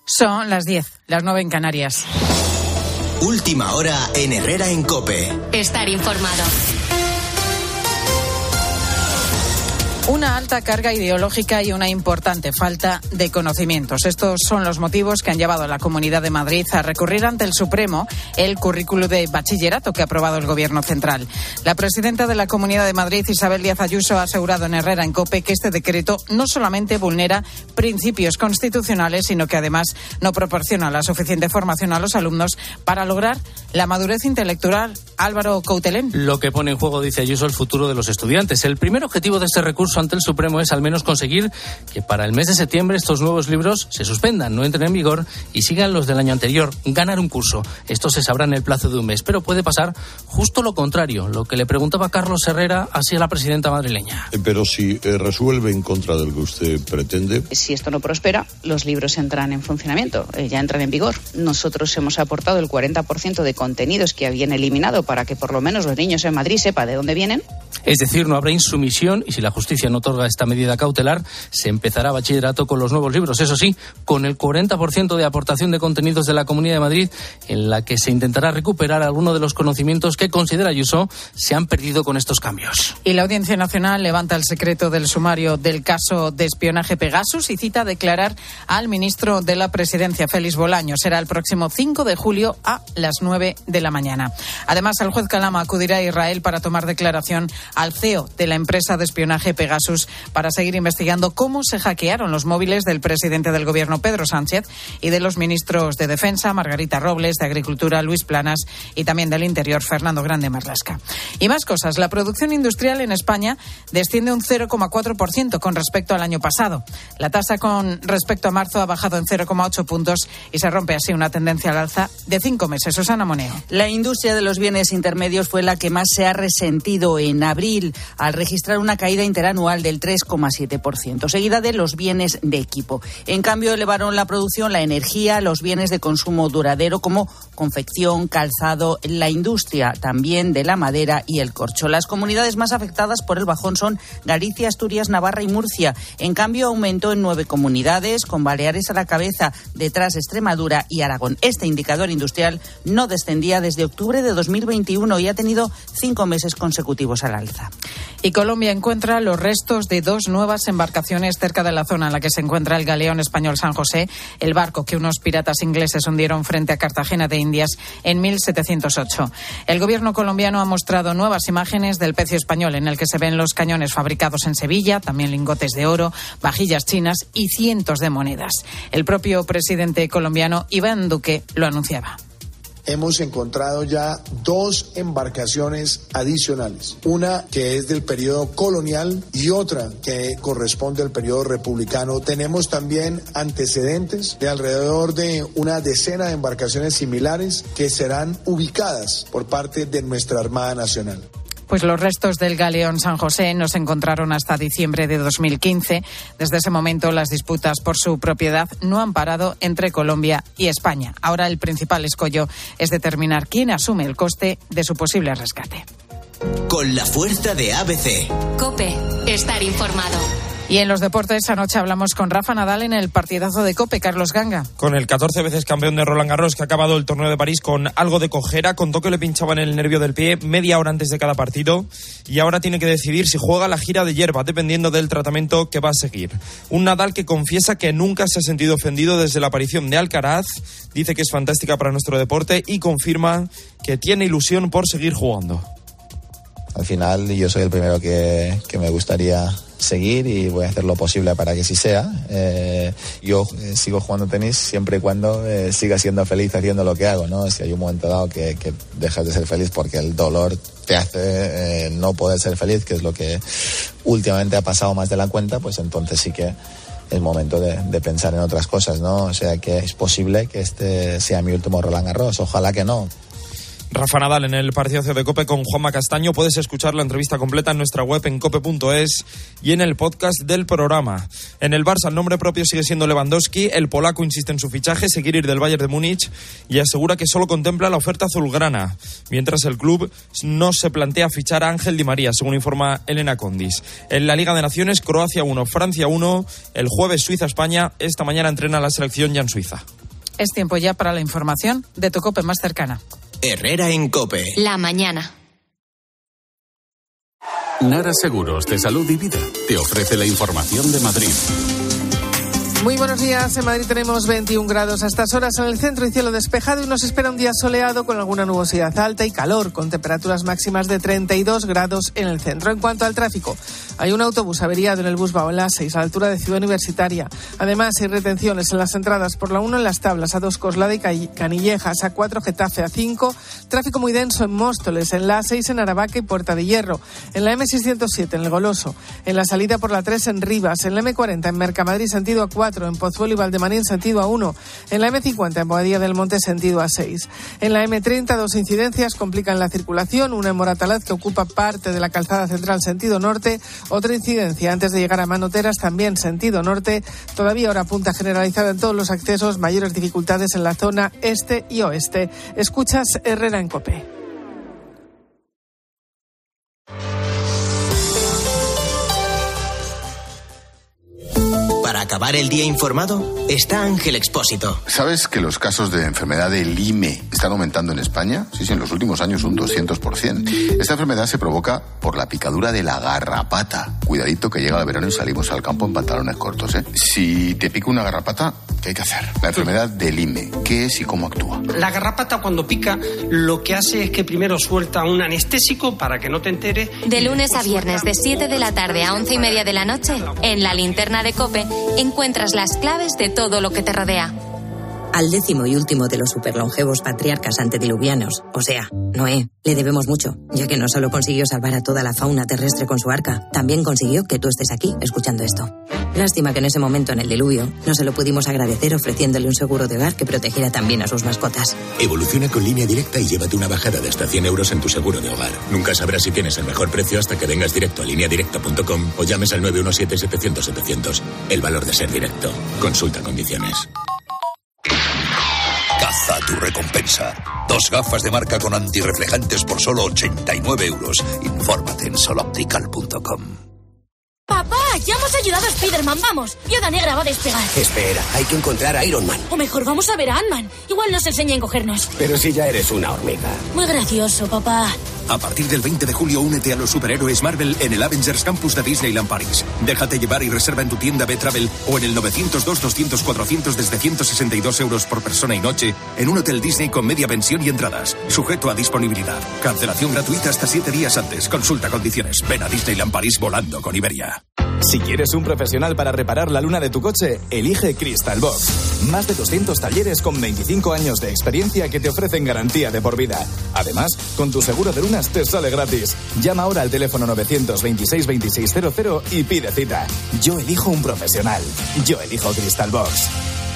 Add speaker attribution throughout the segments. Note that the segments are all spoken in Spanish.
Speaker 1: Son las 10, las 9 en Canarias.
Speaker 2: Última hora en Herrera en COPE.
Speaker 3: Estar informado.
Speaker 1: Una alta carga ideológica y una importante falta de conocimientos. Estos son los motivos que han llevado a la Comunidad de Madrid a recurrir ante el Supremo el currículo de bachillerato que ha aprobado el Gobierno central. La presidenta de la Comunidad de Madrid, Isabel Díaz Ayuso, ha asegurado en Herrera en COPE que este decreto no solamente vulnera principios constitucionales, sino que además no proporciona la suficiente formación a los alumnos para lograr la madurez intelectual. Álvaro Coutelén.
Speaker 4: Lo que pone en juego, dice Ayuso, el futuro de los estudiantes. El primer objetivo de este recurso ante el Supremo es al menos conseguir que para el mes de septiembre estos nuevos libros se suspendan, no entren en vigor y sigan los del año anterior. Ganar un curso. Esto se sabrá en el plazo de un mes, pero puede pasar justo lo contrario, lo que le preguntaba Carlos Herrera así a la presidenta madrileña.
Speaker 5: Pero si resuelve en contra de lo que usted pretende.
Speaker 6: Si esto no prospera, los libros entran en funcionamiento, ya entran en vigor. Nosotros hemos aportado el 40% de contenidos que habían eliminado para que por lo menos los niños en Madrid sepan de dónde vienen.
Speaker 4: Es decir, no habrá insumisión y si la justicia no otorga esta medida cautelar, se empezará bachillerato con los nuevos libros. Eso sí, con el 40% de aportación de contenidos de la Comunidad de Madrid, en la que se intentará recuperar algunos de los conocimientos que considera Ayuso se han perdido con estos cambios.
Speaker 1: Y la Audiencia Nacional levanta el secreto del sumario del caso de espionaje Pegasus y cita a declarar al ministro de la Presidencia, Félix Bolaños. Será el próximo 5 de julio a las 9 de la mañana. Además, el juez Calama acudirá a Israel para tomar declaración al CEO de la empresa de espionaje Pegasus para seguir investigando cómo se hackearon los móviles del presidente del Gobierno, Pedro Sánchez, y de los ministros de Defensa, Margarita Robles, de Agricultura, Luis Planas, y también del Interior, Fernando Grande Marlaska. Y más cosas. La producción industrial en España desciende un 0,4% con respecto al año pasado. La tasa con respecto a marzo ha bajado en 0,8 puntos y se rompe así una tendencia al alza de 5 meses. Susana Moneo.
Speaker 7: La industria de los bienes intermedios fue la que más se ha resentido en abril, al registrar una caída interanual del 3,7%, seguida de los bienes de equipo. En cambio, elevaron la producción, la energía, los bienes de consumo duradero como confección, calzado, la industria también de la madera y el corcho. Las comunidades más afectadas por el bajón son Galicia, Asturias, Navarra y Murcia. En cambio, aumentó en 9 comunidades, con Baleares a la cabeza, detrás Extremadura y Aragón. Este indicador industrial no descendía desde octubre de 2021 y ha tenido 5 meses consecutivos al alza.
Speaker 1: Y Colombia encuentra los restos de 2 nuevas embarcaciones cerca de la zona en la que se encuentra el galeón español San José, el barco que unos piratas ingleses hundieron frente a Cartagena de Indias en 1708. El gobierno colombiano ha mostrado nuevas imágenes del pecio español en el que se ven los cañones fabricados en Sevilla, también lingotes de oro, vajillas chinas y cientos de monedas. El propio presidente colombiano Iván Duque lo anunciaba.
Speaker 8: Hemos encontrado ya 2 embarcaciones adicionales, una que es del periodo colonial y otra que corresponde al periodo republicano. Tenemos también antecedentes de alrededor de una decena de embarcaciones similares que serán ubicadas por parte de nuestra Armada Nacional.
Speaker 1: Pues los restos del galeón San José no se encontraron hasta diciembre de 2015. Desde ese momento las disputas por su propiedad no han parado entre Colombia y España. Ahora el principal escollo es determinar quién asume el coste de su posible rescate.
Speaker 2: Con la fuerza de ABC.
Speaker 3: COPE. Estar informado.
Speaker 1: Y en los deportes, anoche hablamos con Rafa Nadal en el partidazo de COPE, Carlos Ganga.
Speaker 9: Con el 14 veces campeón de Roland Garros, que ha acabado el torneo de París con algo de cojera, contó que le pinchaban el nervio del pie media hora antes de cada partido y ahora tiene que decidir si juega la gira de hierba, dependiendo del tratamiento que va a seguir. Un Nadal que confiesa que nunca se ha sentido ofendido desde la aparición de Alcaraz, dice que es fantástica para nuestro deporte y confirma que tiene ilusión por seguir jugando.
Speaker 10: Al final yo soy el primero que me gustaría seguir y voy a hacer lo posible para que sí sea. Yo sigo jugando tenis siempre y cuando siga siendo feliz haciendo lo que hago, ¿no? Si hay un momento dado que dejas de ser feliz porque el dolor te hace no poder ser feliz, que es lo que últimamente ha pasado más de la cuenta, pues entonces sí que es momento de pensar en otras cosas, ¿no? O sea que es posible que este sea mi último Roland Garros, ojalá que no.
Speaker 9: Rafa Nadal en el partidazo de COPE con Juanma Castaño. Puedes escuchar la entrevista completa en nuestra web en cope.es y en el podcast del programa. En el Barça el nombre propio sigue siendo Lewandowski. El polaco insiste en su fichaje, seguir ir del Bayern de Múnich, y asegura que solo contempla la oferta azulgrana, mientras el club no se plantea fichar a Ángel Di María, según informa Elena Condis. En la Liga de Naciones, Croacia 1, Francia 1, el jueves Suiza-España. Esta mañana entrena la selección ya en Suiza.
Speaker 1: Es tiempo ya para la información de tu COPE más cercana.
Speaker 2: Herrera en COPE.
Speaker 3: La mañana.
Speaker 11: Nara Seguros de Salud y Vida te ofrece la información de Madrid.
Speaker 12: Muy buenos días. En Madrid tenemos 21 grados a estas horas en el centro y cielo despejado, y nos espera un día soleado con alguna nubosidad alta y calor, con temperaturas máximas de 32 grados en el centro. En cuanto al tráfico, hay un autobús averiado en el Busbao en la 6 a la altura de Ciudad Universitaria. Además, hay retenciones en las entradas por la 1 en Las Tablas, a 2 Coslada y Canillejas, a 4 Getafe, a 5 tráfico muy denso en Móstoles, en la 6 en Aravaca y Puerta de Hierro, en la M607 en El Goloso, en la salida por la 3 en Rivas, en la M40 en Mercamadrid sentido A4, en Pozuelo y Valdemarín sentido A1, en la M50 en Boadilla del Monte sentido A6. En la M30 dos incidencias complican la circulación, una en Moratalaz que ocupa parte de la calzada central sentido norte, otra incidencia antes de llegar a Manoteras también sentido norte, todavía hora punta generalizada en todos los accesos, mayores dificultades en la zona este y oeste. Escuchas Herrera en COPE.
Speaker 2: Para acabar el día informado, está Ángel Expósito.
Speaker 13: ¿Sabes que los casos de enfermedad de Lyme están aumentando en España? Sí, en los últimos años un 200%. Esta enfermedad se provoca por la picadura de la garrapata. Cuidadito que llega el verano y salimos al campo en pantalones cortos, ¿eh? Si te pica una garrapata, ¿qué hay que hacer? La enfermedad de Lyme, ¿qué es y cómo actúa?
Speaker 14: La garrapata cuando pica lo que hace es que primero suelta un anestésico para que no te enteres.
Speaker 3: De lunes a viernes de 7 de la tarde a 11:30 de la noche, en la linterna de COPE, encuentras las claves de todo lo que te rodea.
Speaker 15: Al 10º y último de los superlongevos patriarcas antediluvianos, o sea, Noé, le debemos mucho, ya que no solo consiguió salvar a toda la fauna terrestre con su arca, también consiguió que tú estés aquí escuchando esto. Lástima que en ese momento, en el diluvio, no se lo pudimos agradecer ofreciéndole un seguro de hogar que protegiera también a sus mascotas.
Speaker 16: Evoluciona con Línea Directa y llévate una bajada de hasta 100 euros en tu seguro de hogar. Nunca sabrás si tienes el mejor precio hasta que vengas directo a lineadirecta.com o llames al 917-700-700. El valor de ser directo. Consulta condiciones.
Speaker 17: Caza tu recompensa. 2 gafas de marca con antirreflejantes por solo 89 euros. Infórmate en soloptical.com.
Speaker 18: ¡Papá! ¡Ya hemos ayudado a Spiderman! ¡Vamos! Viuda Negra va a despegar.
Speaker 19: Espera, hay que encontrar a Iron Man.
Speaker 18: O mejor, vamos a ver a Ant-Man. Igual nos enseña a encogernos.
Speaker 19: Pero si ya eres una hormiga.
Speaker 18: Muy gracioso, papá.
Speaker 17: A partir del 20 de julio, únete a los superhéroes Marvel en el Avengers Campus de Disneyland París. Déjate llevar y reserva en tu tienda B-Travel o en el 902-200-400 desde 162 euros por persona y noche en un hotel Disney con media pensión y entradas. Sujeto a disponibilidad. Cancelación gratuita hasta 7 días antes. Consulta condiciones. Ven a Disneyland París volando con Iberia.
Speaker 20: Si quieres un profesional para reparar la luna de tu coche, elige Crystal Box. Más de 200 talleres con 25 años de experiencia que te ofrecen garantía de por vida. Además, con tu seguro de lunas te sale gratis. Llama ahora al teléfono 926-2600 y pide cita. Yo elijo un profesional. Yo elijo Crystal Box.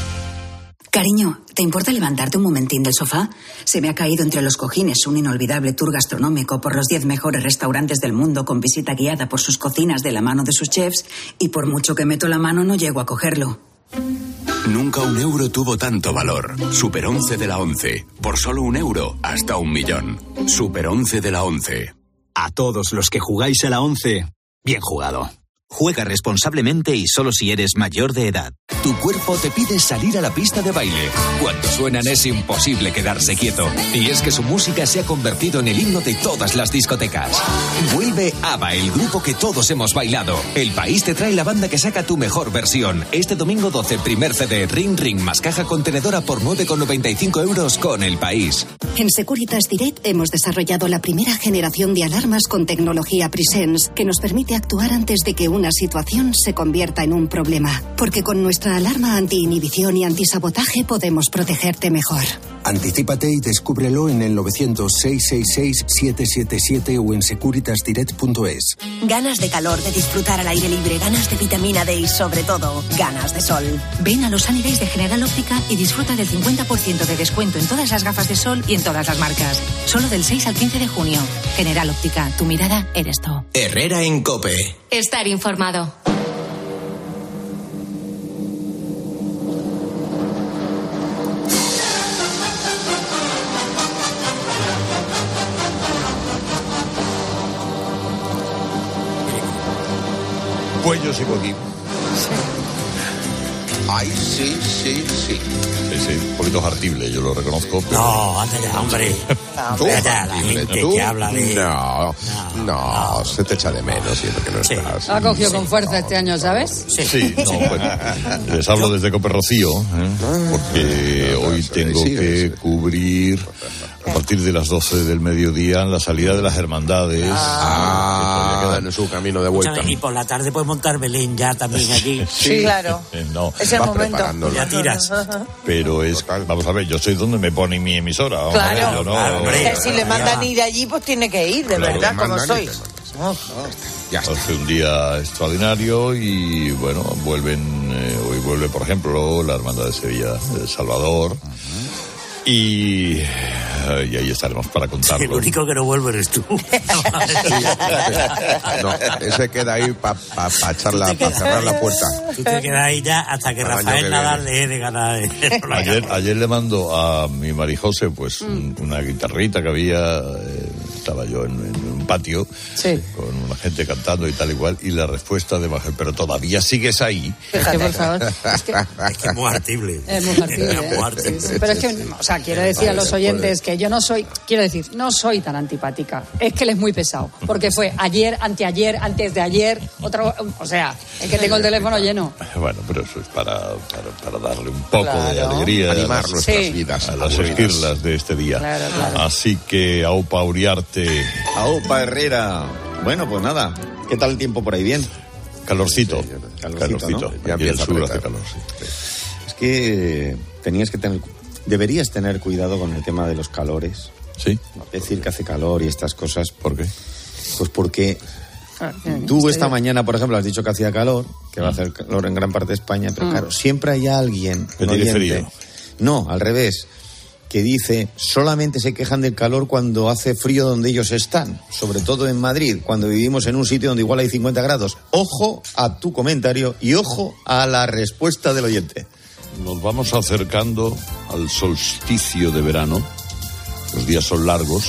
Speaker 21: Cariño, ¿te importa levantarte un momentín del sofá? Se me ha caído entre los cojines un inolvidable tour gastronómico por los 10 mejores restaurantes del mundo con visita guiada por sus cocinas de la mano de sus chefs y por mucho que meto la mano no llego a cogerlo.
Speaker 17: Nunca un euro tuvo tanto valor. Super 11 de la 11. Por solo €1 hasta 1 millón. Super 11 de la 11.
Speaker 22: A todos los que jugáis a la 11, bien jugado. Juega responsablemente y solo si eres mayor de edad.
Speaker 23: Tu cuerpo te pide salir a la pista de baile. Cuando suenan es imposible quedarse quieto. Y es que su música se ha convertido en el himno de todas las discotecas. Vuelve ABBA, el grupo que todos hemos bailado. El País te trae la banda que saca tu mejor versión. Este domingo 12, primer CD, Ring Ring más caja contenedora por 9,95 euros con El País.
Speaker 24: En Securitas Direct hemos desarrollado la primera generación de alarmas con tecnología Presence que nos permite actuar antes de que una situación se convierta en un problema. Porque con nuestra alarma anti-inhibición y antisabotaje podemos protegerte mejor.
Speaker 4: Anticípate y descúbrelo en el 900-666-777 o en securitasdirect.es.
Speaker 5: Ganas de calor, de disfrutar al aire libre, ganas de vitamina D y sobre todo, ganas de sol.
Speaker 6: Ven a los Sunny Days de General Óptica y disfruta del 50% de descuento en todas las gafas de sol y en todas las marcas. Solo del 6 al 15 de junio. General Óptica, tu mirada eres tú.
Speaker 2: Herrera en COPE.
Speaker 3: Estar informado.
Speaker 7: Pues yo sigo aquí.
Speaker 25: Ay, sí.
Speaker 7: Sí, un poquito hartible, yo lo reconozco. Pero...
Speaker 25: No, anda ya, hombre. La gente que habla de...
Speaker 7: No, se te echa de menos siempre que no estás.
Speaker 26: Ha cogido con fuerza este año, ¿sabes?
Speaker 7: Sí, bueno, les hablo desde Cope Rocío, porque hoy tengo que cubrir a partir de las 12 del mediodía la salida de las hermandades.
Speaker 25: En su camino de vuelta.
Speaker 26: Y por la tarde puedes montar Belén ya también aquí.
Speaker 1: Sí, claro.
Speaker 7: No,
Speaker 1: es el momento.
Speaker 26: Ya tiras.
Speaker 7: Pero es, vamos a ver, yo soy donde me pone mi emisora.
Speaker 1: Claro,
Speaker 7: ver,
Speaker 1: si le mandan ir allí, pues tiene que ir, de verdad, como soy.
Speaker 7: Hace un día extraordinario y bueno, hoy vuelve, por ejemplo, la Hermandad de Sevilla de Salvador. Y ahí estaremos para contarlo.
Speaker 26: El único que no vuelve eres tú.
Speaker 25: No, ese queda ahí para cerrar la puerta.
Speaker 26: Tú te quedas ahí ya hasta que Rafael Nadal deje de ganar.
Speaker 7: Ayer le mando a mi Marijose pues una guitarrita que había, estaba yo en un patio con una gente cantando y tal igual, y la respuesta de Majel, pero todavía sigues ahí.
Speaker 26: Fíjate, por favor. Es que es muy artible. Es muy artible. Sí. Pero es que, o sea, quiero decir a los oyentes que yo no soy tan antipática. Es que él es muy pesado. Porque fue ayer, anteayer, antes de ayer, o sea, es que tengo el teléfono lleno.
Speaker 7: Bueno, pero eso es para darle un poco de alegría,
Speaker 25: animar nuestras vidas,
Speaker 7: a las esquirlas de este día. Claro. Así que, aupa Uriarte.
Speaker 27: Aupa Herrera. Bueno, pues nada. ¿Qué tal el tiempo por ahí? ¿Bien?
Speaker 7: Calorcito.
Speaker 27: ¿No?
Speaker 7: Ya empieza el sur hace calor,
Speaker 27: Es que deberías tener cuidado con el tema de los calores.
Speaker 7: Sí.
Speaker 27: Decir que hace calor y estas cosas.
Speaker 7: ¿Por qué?
Speaker 27: Pues porque tú esta mañana, por ejemplo, has dicho que hacía calor, que va a hacer calor en gran parte de España, pero claro, siempre hay alguien
Speaker 7: que tiene frío.
Speaker 27: No, al revés, que dice solamente se quejan del calor cuando hace frío donde ellos están, sobre todo en Madrid, cuando vivimos en un sitio donde igual hay 50 grados. Ojo a tu comentario y ojo a la respuesta del oyente.
Speaker 7: Nos vamos acercando al solsticio de verano. Los días son largos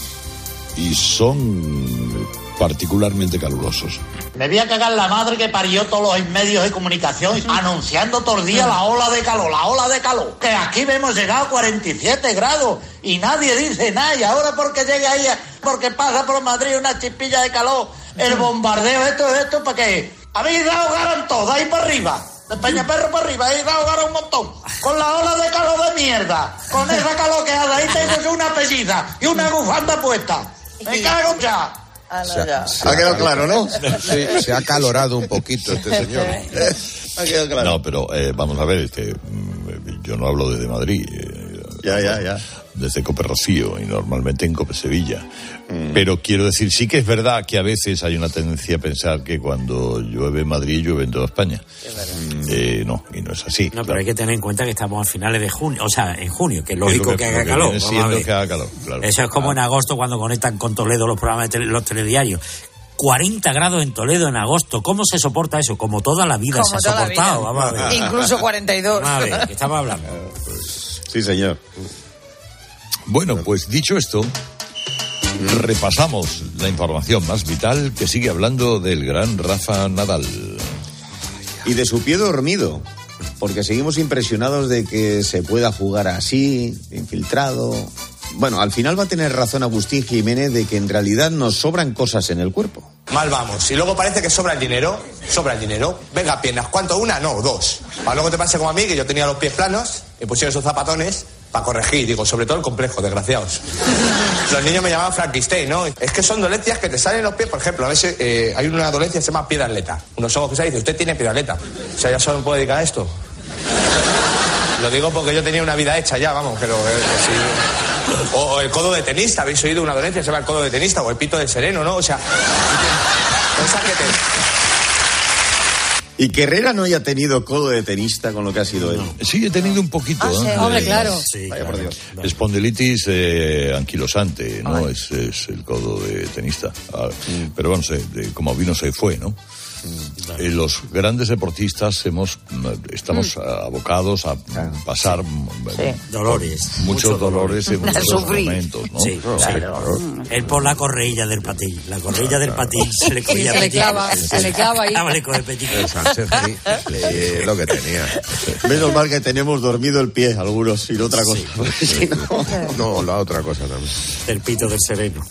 Speaker 7: y son particularmente calurosos.
Speaker 28: Me voy a cagar la madre que parió todos los medios de comunicación anunciando todo el día la ola de calor. Que aquí hemos llegado a 47 grados y nadie dice nada. Y ahora porque llega ahí, porque pasa por Madrid una chispilla de calor, el bombardeo, esto, ¿para qué? Habéis dado garan todos, ahí para arriba. De Peñaperro para arriba, ahí dado garan un montón. Con la ola de calor de mierda. Con esa calor que hace, ahí tengo yo una pellida y una bufanda puesta. Me cago ya.
Speaker 25: Ha quedado claro, ¿no? Sí, se ha acalorado un poquito este señor.
Speaker 7: Ha quedado claro. No, pero vamos a ver, yo no hablo desde Madrid.
Speaker 27: Ya.
Speaker 7: Desde Cope Rocío y normalmente en Cope Sevilla. Pero quiero decir, sí que es verdad que a veces hay una tendencia a pensar que cuando llueve en Madrid, llueve en toda España. No, y no es así.
Speaker 26: No, pero hay que tener en cuenta que estamos a finales de junio, o sea, en junio, que es lógico que haga calor.
Speaker 7: Que haga calor, claro.
Speaker 26: Eso es como en agosto cuando conectan con Toledo los programas de los telediarios. 40 grados en Toledo en agosto. ¿Cómo se soporta eso? Como toda la vida se ha soportado. Vamos a ver.
Speaker 1: Incluso 42.
Speaker 26: Vamos a ver, ¿qué estamos hablando?
Speaker 27: Sí, señor.
Speaker 7: Bueno, pues dicho esto, repasamos la información más vital que sigue hablando del gran Rafa Nadal.
Speaker 27: Y de su pie dormido, porque seguimos impresionados de que se pueda jugar así, infiltrado. Bueno, al final va a tener razón Agustín Jiménez de que en realidad nos sobran cosas en el cuerpo.
Speaker 29: Mal vamos. Y luego parece que sobra el dinero. Venga, piernas. ¿Cuánto? ¿Una? No, dos. Para luego te pase como a mí, que yo tenía los pies planos, me pusieron esos zapatones para corregir, digo, sobre todo el complejo, desgraciados. Los niños me llamaban Frankenstein, ¿no? Es que son dolencias que te salen los pies, por ejemplo, a veces hay una dolencia que se llama pie de atleta. Unos ojos que se dice, usted tiene pie de atleta. O sea, ya solo me puedo dedicar a esto. Lo digo porque yo tenía una vida hecha ya, vamos, pero sí. O el codo de tenista, ¿habéis oído una dolencia? Se llama el codo de tenista, o el pito de sereno, ¿no? O sea, cosas que te...
Speaker 27: Y que Herrera no haya tenido codo de tenista con lo que ha sido él.
Speaker 7: Sí, he tenido un poquito.
Speaker 26: Sí. Hombre, claro.
Speaker 27: Sí, vaya por Dios.
Speaker 7: Espondilitis anquilosante, ¿no? Es el codo de tenista. Pero bueno, como vino se fue, ¿no? Los grandes deportistas estamos abocados a pasar
Speaker 8: dolores.
Speaker 7: Muchos dolores en muchos momentos, ¿no?
Speaker 8: Sí, claro. Él por la correilla del patín. La correilla del patín se le cogía
Speaker 26: se le clava ahí.
Speaker 8: Le coge pechico.
Speaker 25: Es lo que tenía.
Speaker 27: Menos mal que tenemos dormido el pie algunos y no otra cosa.
Speaker 25: Sí. No, la otra cosa también.
Speaker 8: El pito del sereno.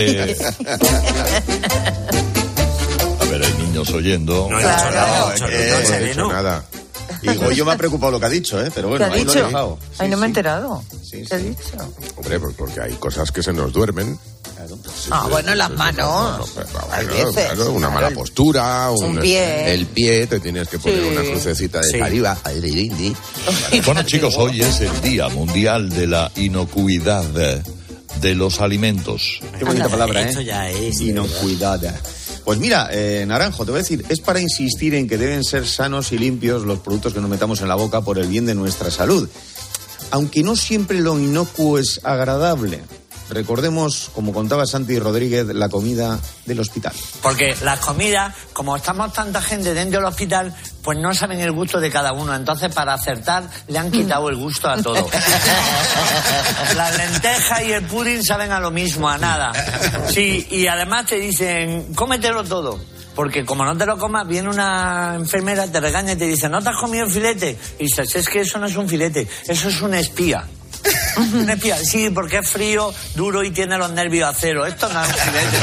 Speaker 7: A ver, hay niños oyendo.
Speaker 25: No he dicho nada.
Speaker 27: Y Goyo me ha preocupado lo que ha dicho, pero bueno, ahí lo he dejado.
Speaker 9: Ahí no me he enterado.
Speaker 27: Sí.
Speaker 9: ¿Qué ha dicho?
Speaker 25: Hombre, pues porque hay cosas que se nos duermen.
Speaker 9: Bueno, las manos.
Speaker 25: Claro, una mala postura,
Speaker 9: un pie.
Speaker 25: El pie, te tienes que poner una crucecita de saliva.
Speaker 7: Bueno, chicos, hoy es el Día Mundial de la Inocuidad de los Alimentos.
Speaker 27: Qué bonita palabra,
Speaker 8: Esto ya es...
Speaker 27: Inocuidad. Pues mira, Naranjo, te voy a decir, es para insistir en que deben ser sanos y limpios los productos que nos metamos en la boca por el bien de nuestra salud. Aunque no siempre lo inocuo es agradable. Recordemos, como contaba Santi Rodríguez, la comida del hospital.
Speaker 10: Porque las comidas, como estamos tanta gente dentro del hospital, pues no saben el gusto de cada uno. Entonces, para acertar, le han quitado el gusto a todo. Las lentejas y el pudding saben a lo mismo, a nada. Sí, y además te dicen, cómetelo todo. Porque como no te lo comas, viene una enfermera, te regaña y te dice, ¿no te has comido el filete? Y dices, es que eso no es un filete, eso es un espía. Un espía, sí, porque es frío, duro y tiene los nervios a cero. Esto no es un filete,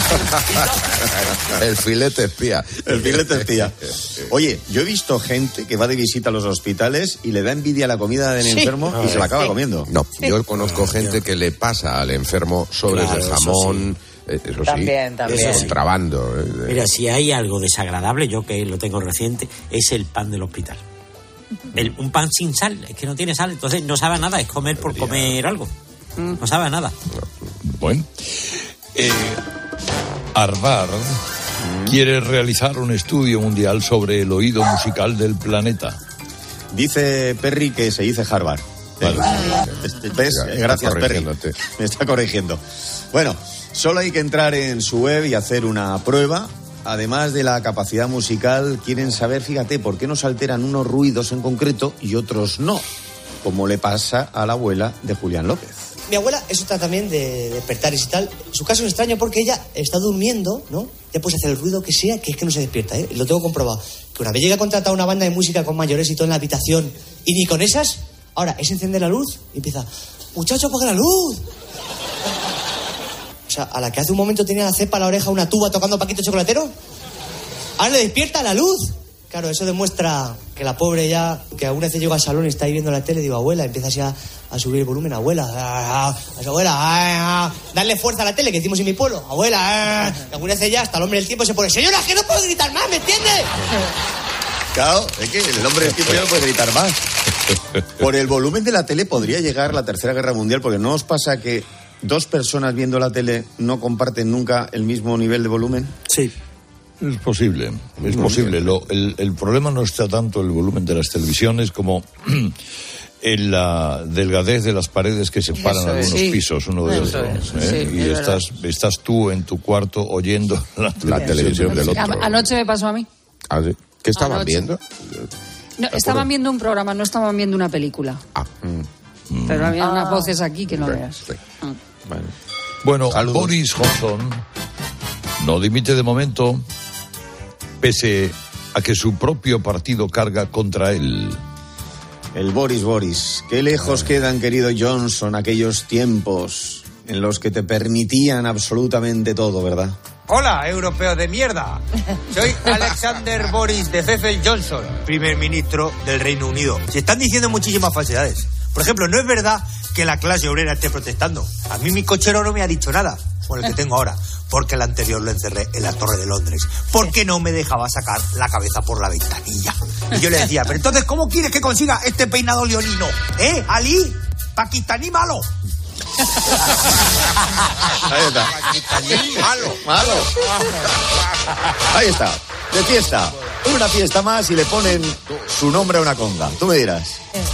Speaker 25: El filete espía.
Speaker 27: El filete espía. Oye, yo he visto gente que va de visita a los hospitales y le da envidia a la comida del enfermo y se la acaba comiendo.
Speaker 25: No, yo conozco gente que le pasa al enfermo sobres de jamón... Eso sí,
Speaker 9: también.
Speaker 25: Es contrabando.
Speaker 8: Mira, si hay algo desagradable, yo que lo tengo reciente, es el pan del hospital. Un pan sin sal, es que no tiene sal, entonces no sabe a nada, es comer por comer algo. No sabe a nada.
Speaker 7: Bueno, Harvard quiere realizar un estudio mundial sobre el oído musical del planeta.
Speaker 27: Dice Perry que se dice Harvard. Vale. ¿Ves? Gracias, Perry. Me está corrigiendo. Bueno, solo hay que entrar en su web y hacer una prueba. Además de la capacidad musical, quieren saber, fíjate, por qué nos alteran unos ruidos en concreto y otros no, como le pasa a la abuela de Julián López.
Speaker 11: Mi abuela, eso está también de despertares y tal. Su caso es extraño porque ella está durmiendo, ¿no? Ya puedes hacer el ruido que sea, que es que no se despierta, ¿eh? Lo tengo comprobado. Que una vez llega a contratar una banda de música con mayores y todo en la habitación, y ni con esas, ahora es encender la luz y empieza, muchacho, apaga la luz. O sea, a la que hace un momento tenía la cepa a la oreja una tuba tocando Paquito Chocolatero, ahora le despierta la luz. Claro, eso demuestra que la pobre ya, que alguna vez llega al salón y está ahí viendo la tele, digo, abuela, empieza así a subir el volumen, abuela, darle fuerza a la tele, que decimos en mi pueblo, abuela, que alguna vez ya hasta el hombre del tiempo se pone, señora, que no puedo gritar más, ¿me entiendes?
Speaker 27: Claro, es que el hombre del tiempo ya no puede gritar más. Por el volumen de la tele podría llegar la Tercera Guerra Mundial, porque ¿no os pasa que dos personas viendo la tele no comparten nunca el mismo nivel de volumen?
Speaker 8: Sí.
Speaker 7: Es posible, es posible. El problema no está tanto en el volumen de las televisiones como en la delgadez de las paredes que separan algunos pisos uno de otro. Y estás tú en tu cuarto oyendo la televisión del otro.
Speaker 26: Anoche me pasó a mí.
Speaker 25: ¿Ah, sí? ¿Qué estaban viendo?
Speaker 26: No, estaban viendo un programa, no estaban viendo una película. Pero había unas voces aquí que no veas.
Speaker 25: Sí.
Speaker 7: Bueno, Boris Johnson no dimite de momento, pese a que su propio partido carga contra él.
Speaker 27: El Boris. Qué lejos quedan, querido Johnson, aquellos tiempos en los que te permitían absolutamente todo, ¿verdad?
Speaker 12: Hola, europeo de mierda. Soy Alexander Boris de Cecil Johnson, primer ministro del Reino Unido. Se están diciendo muchísimas falsedades. Por ejemplo, no es verdad que la clase obrera esté protestando. A mí mi cochero no me ha dicho nada. con el que tengo ahora, porque el anterior lo encerré en la Torre de Londres, porque no me dejaba sacar la cabeza por la ventanilla. Y yo le decía, pero entonces, ¿cómo quieres que consiga este peinado leonino? Ali, pakistaní malo.
Speaker 27: Ahí está. Malo. Ahí está. De fiesta. Una fiesta más y le ponen su nombre a una conga. Tú me dirás.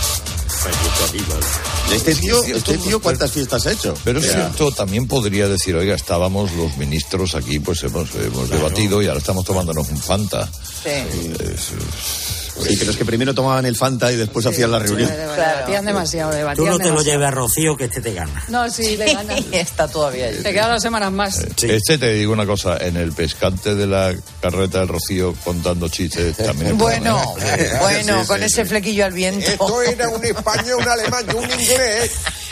Speaker 27: Este tío, ¿cuántas fiestas ha hecho?
Speaker 7: Pero es cierto, también podría decir, oiga, estábamos los ministros aquí, pues hemos debatido y ahora estamos tomándonos un Fanta.
Speaker 27: Sí, pero es que primero tomaban el Fanta y después hacían la reunión.
Speaker 26: Debatían demasiado,
Speaker 8: Tú no te lo lleves a Rocío, que este te gana.
Speaker 26: No, sí, le gana.
Speaker 9: Está todavía ahí.
Speaker 26: Te quedan 2 semanas más.
Speaker 7: Sí. Te digo una cosa, en el pescante de la carreta del Rocío contando chistes también.
Speaker 9: Bueno, con ese flequillo al viento.
Speaker 25: Esto era un español, un alemán y un inglés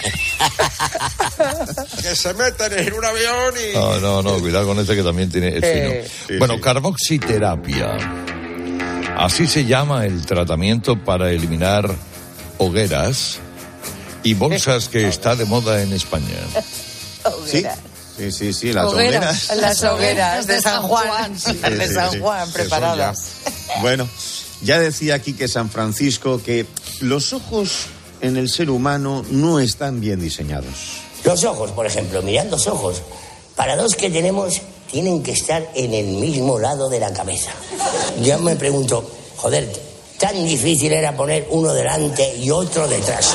Speaker 25: que se meten en un avión y...
Speaker 7: No, cuidado con este que también tiene el fino. Carboxiterapia. Así se llama el tratamiento para eliminar hogueras y bolsas que está de moda en España.
Speaker 27: Sí, las hogueras.
Speaker 9: Las hogueras de San Juan. Las de San Juan, preparadas.
Speaker 27: Bueno, ya decía aquí que San Francisco que los ojos en el ser humano no están bien diseñados.
Speaker 13: Los ojos, por ejemplo, mirad los ojos. Para dos que tenemos, tienen que estar en el mismo lado de la cabeza. Yo me pregunto, joder, tan difícil era poner uno delante y otro detrás.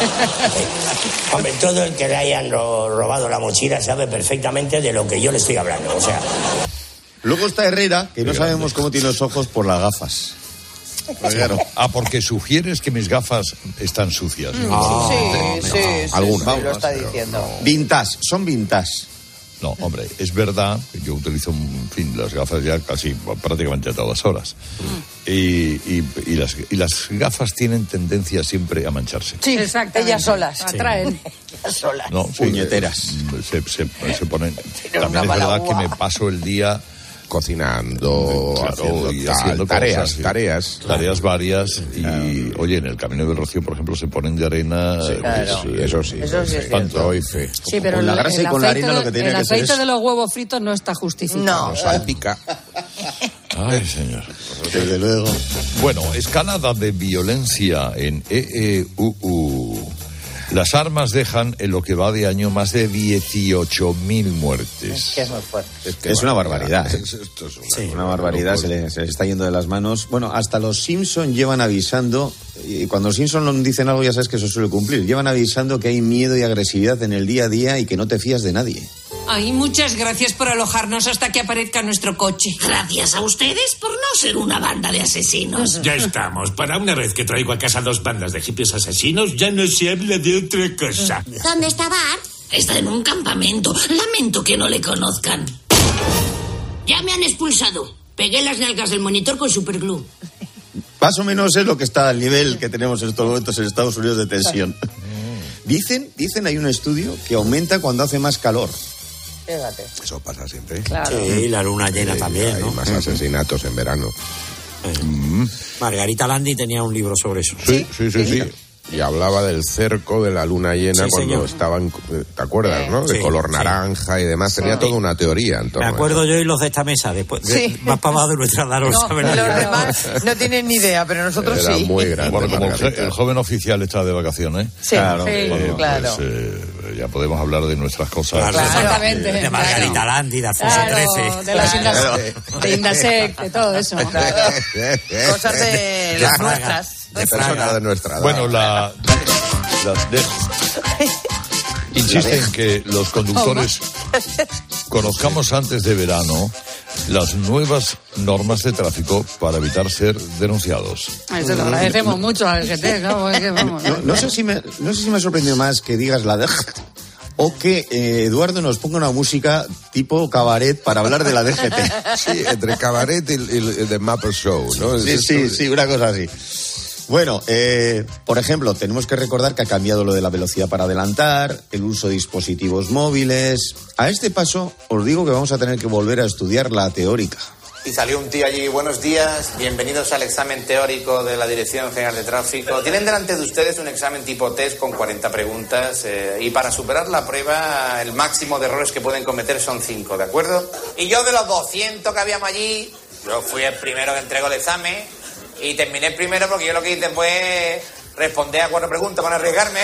Speaker 13: Hombre, todo el que le hayan robado la mochila sabe perfectamente de lo que yo le estoy hablando, o sea...
Speaker 27: Luego está Herrera, que no sabemos cómo tiene los ojos por las gafas.
Speaker 7: Claro. Porque sugieres que mis gafas están sucias.
Speaker 9: Sí.
Speaker 27: Algunas.
Speaker 9: Lo está diciendo.
Speaker 27: Vintage, son vintage.
Speaker 7: No, hombre, es verdad que yo utilizo, las gafas ya casi prácticamente a todas horas. Y las gafas tienen tendencia siempre a mancharse.
Speaker 9: Sí, ellas solas.
Speaker 26: Atraen.
Speaker 9: Ellas solas.
Speaker 27: No, puñeteras.
Speaker 7: Se ponen... También es verdad que me paso el día...
Speaker 25: cocinando,
Speaker 7: haciendo
Speaker 25: tareas
Speaker 7: varias y oye, en el Camino del Rocío, por ejemplo, se ponen de arena.
Speaker 25: Eso sí
Speaker 7: espanto.
Speaker 26: Sí, pero
Speaker 27: con la grasa y con la harina lo que tiene que ser
Speaker 26: el aceite de los huevos fritos no está justificado.
Speaker 9: No,
Speaker 25: salpica.
Speaker 7: Ay, señor.
Speaker 27: Desde luego.
Speaker 7: Bueno, escalada de violencia en EEUU. Las armas dejan en lo que va de año más de 18.000 muertes.
Speaker 9: Es que es muy fuerte.
Speaker 27: Es una barbaridad.
Speaker 25: Esto es
Speaker 27: una barbaridad, se les está yendo de las manos. Bueno, hasta los Simpson llevan avisando, y cuando los Simpson dicen algo ya sabes que eso suele cumplir, llevan avisando que hay miedo y agresividad en el día a día y que no te fías de nadie.
Speaker 14: Ay, muchas gracias por alojarnos hasta que aparezca nuestro coche.
Speaker 15: Gracias a ustedes por no ser una banda de asesinos.
Speaker 16: Ya estamos. Para una vez que traigo a casa 2 bandas de hippies asesinos, ya no se habla de otra cosa.
Speaker 15: ¿Dónde está Bart? Está en un campamento. Lamento que no le conozcan. Ya me han expulsado. Pegué las nalgas del monitor con superglue.
Speaker 27: Más o menos es lo que está al nivel que tenemos en estos momentos en Estados Unidos de tensión. Dicen, hay un estudio que aumenta cuando hace más calor.
Speaker 9: Fíjate.
Speaker 25: Eso pasa siempre.
Speaker 26: Claro.
Speaker 8: Sí, la luna llena también, ¿no?
Speaker 25: Hay más asesinatos en verano.
Speaker 8: Margarita Landi tenía un libro sobre eso.
Speaker 25: Sí. Y hablaba del cerco de la luna llena cuando estaban, ¿te acuerdas, no? De color naranja y demás. Tenía toda una teoría en torno
Speaker 8: Me acuerdo yo y los de esta mesa. Después, más para abajo de nuestra darosa.
Speaker 9: Los demás no tienen ni idea, pero nosotros
Speaker 25: Era
Speaker 9: sí.
Speaker 25: muy grande.
Speaker 7: Bueno, como el joven oficial está de vacaciones.
Speaker 9: Sí, claro. Claro.
Speaker 7: Pues, ya podemos hablar de nuestras cosas.
Speaker 26: Claro, exactamente.
Speaker 8: De Margarita Landi, de Alfonso XIII.
Speaker 26: De las de Indasec, de todo eso.
Speaker 9: Cosas de las nuestras.
Speaker 25: De personas de nuestra edad.
Speaker 7: Bueno, insisten que los conductores conozcamos antes de verano las nuevas normas de tráfico para evitar ser denunciados.
Speaker 26: Eso lo agradecemos mucho al GT,
Speaker 27: No sé si me ha sorprendido más que digas la DGT o que Eduardo nos ponga una música tipo cabaret para hablar de la DGT.
Speaker 25: Sí, entre cabaret y el The Mapper Show, ¿no?
Speaker 27: Sí, una cosa así. Bueno, por ejemplo, tenemos que recordar que ha cambiado lo de la velocidad para adelantar, el uso de dispositivos móviles. A este paso, os digo que vamos a tener que volver a estudiar la teórica.
Speaker 4: Y salió un tío allí, buenos días, bienvenidos al examen teórico de la Dirección General de Tráfico. Tienen delante de ustedes un examen tipo test con 40 preguntas y para superar la prueba el máximo de errores que pueden cometer son 5, ¿de acuerdo? Y yo de los 200 que habíamos allí, yo fui el primero que entregó el examen y terminé primero porque yo lo que hice fue responder a 4 preguntas para arriesgarme.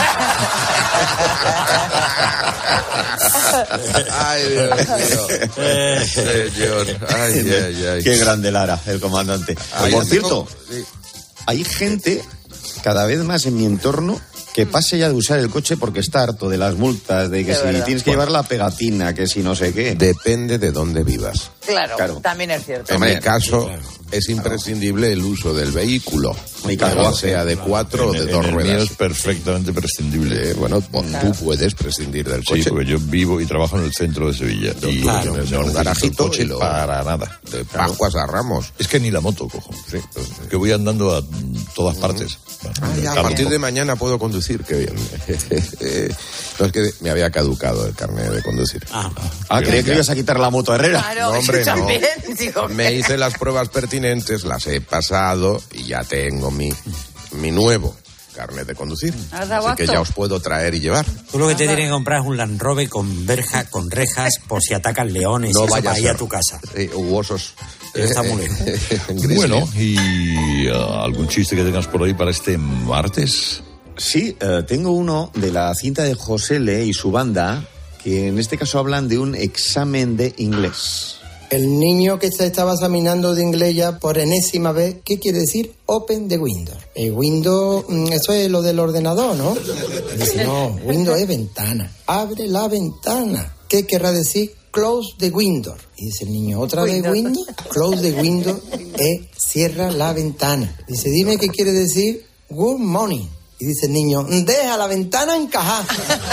Speaker 25: Ay, Dios mío. Señor. Ay.
Speaker 27: Qué grande Lara, el comandante. Por cierto, hay gente cada vez más en mi entorno que pase ya de usar el coche porque está harto de las multas, de que si tienes que llevar la pegatina, que si no sé qué.
Speaker 25: Depende de dónde vivas.
Speaker 9: Claro, también es cierto.
Speaker 25: En mi caso, es imprescindible el uso del vehículo. Ya sea de 4 o de 2 ruedas.
Speaker 7: El mío es perfectamente prescindible.
Speaker 25: Bueno, tú puedes prescindir del coche.
Speaker 7: Sí, porque yo vivo y trabajo en el centro de Sevilla. Y
Speaker 25: claro,
Speaker 7: no
Speaker 25: un garajito
Speaker 7: coche para nada.
Speaker 25: De Pascuas a Ramos.
Speaker 7: Es que ni la moto cojo. Sí, que voy andando a todas partes.
Speaker 25: A partir de mañana puedo conducir, qué bien. No, es que me había caducado el carnet de conducir.
Speaker 27: Creía que ibas a quitar la moto a Herrera.
Speaker 9: Claro,
Speaker 25: no, hombre,
Speaker 9: también,
Speaker 25: no.
Speaker 9: digo,
Speaker 25: Me hice las pruebas pertinentes, las he pasado y ya tengo mi nuevo carnet de conducir. Así que ya os puedo traer y llevar.
Speaker 8: Tú lo que te tienes que comprar es un Land Rover con verja, con rejas, por si atacan leones. No vayas a tu casa.
Speaker 25: U osos.
Speaker 8: Está muy lejos.
Speaker 7: Bueno, ¿y algún chiste que tengas por ahí para este martes?
Speaker 27: Sí, tengo uno de la cinta de José L. y su banda, que en este caso hablan de un examen de inglés.
Speaker 17: El niño que se estaba examinando de inglés ya por enésima vez, ¿qué quiere decir? Open the window. El window, eso es lo del ordenador, ¿no? Dice, no, window es ventana. Abre la ventana. ¿Qué querrá decir? Close the window. Y dice el niño, ¿otra vez window? Close the window es cierra la ventana. Dice, dime qué quiere decir good morning. Y dice el niño, deja la ventana encajada.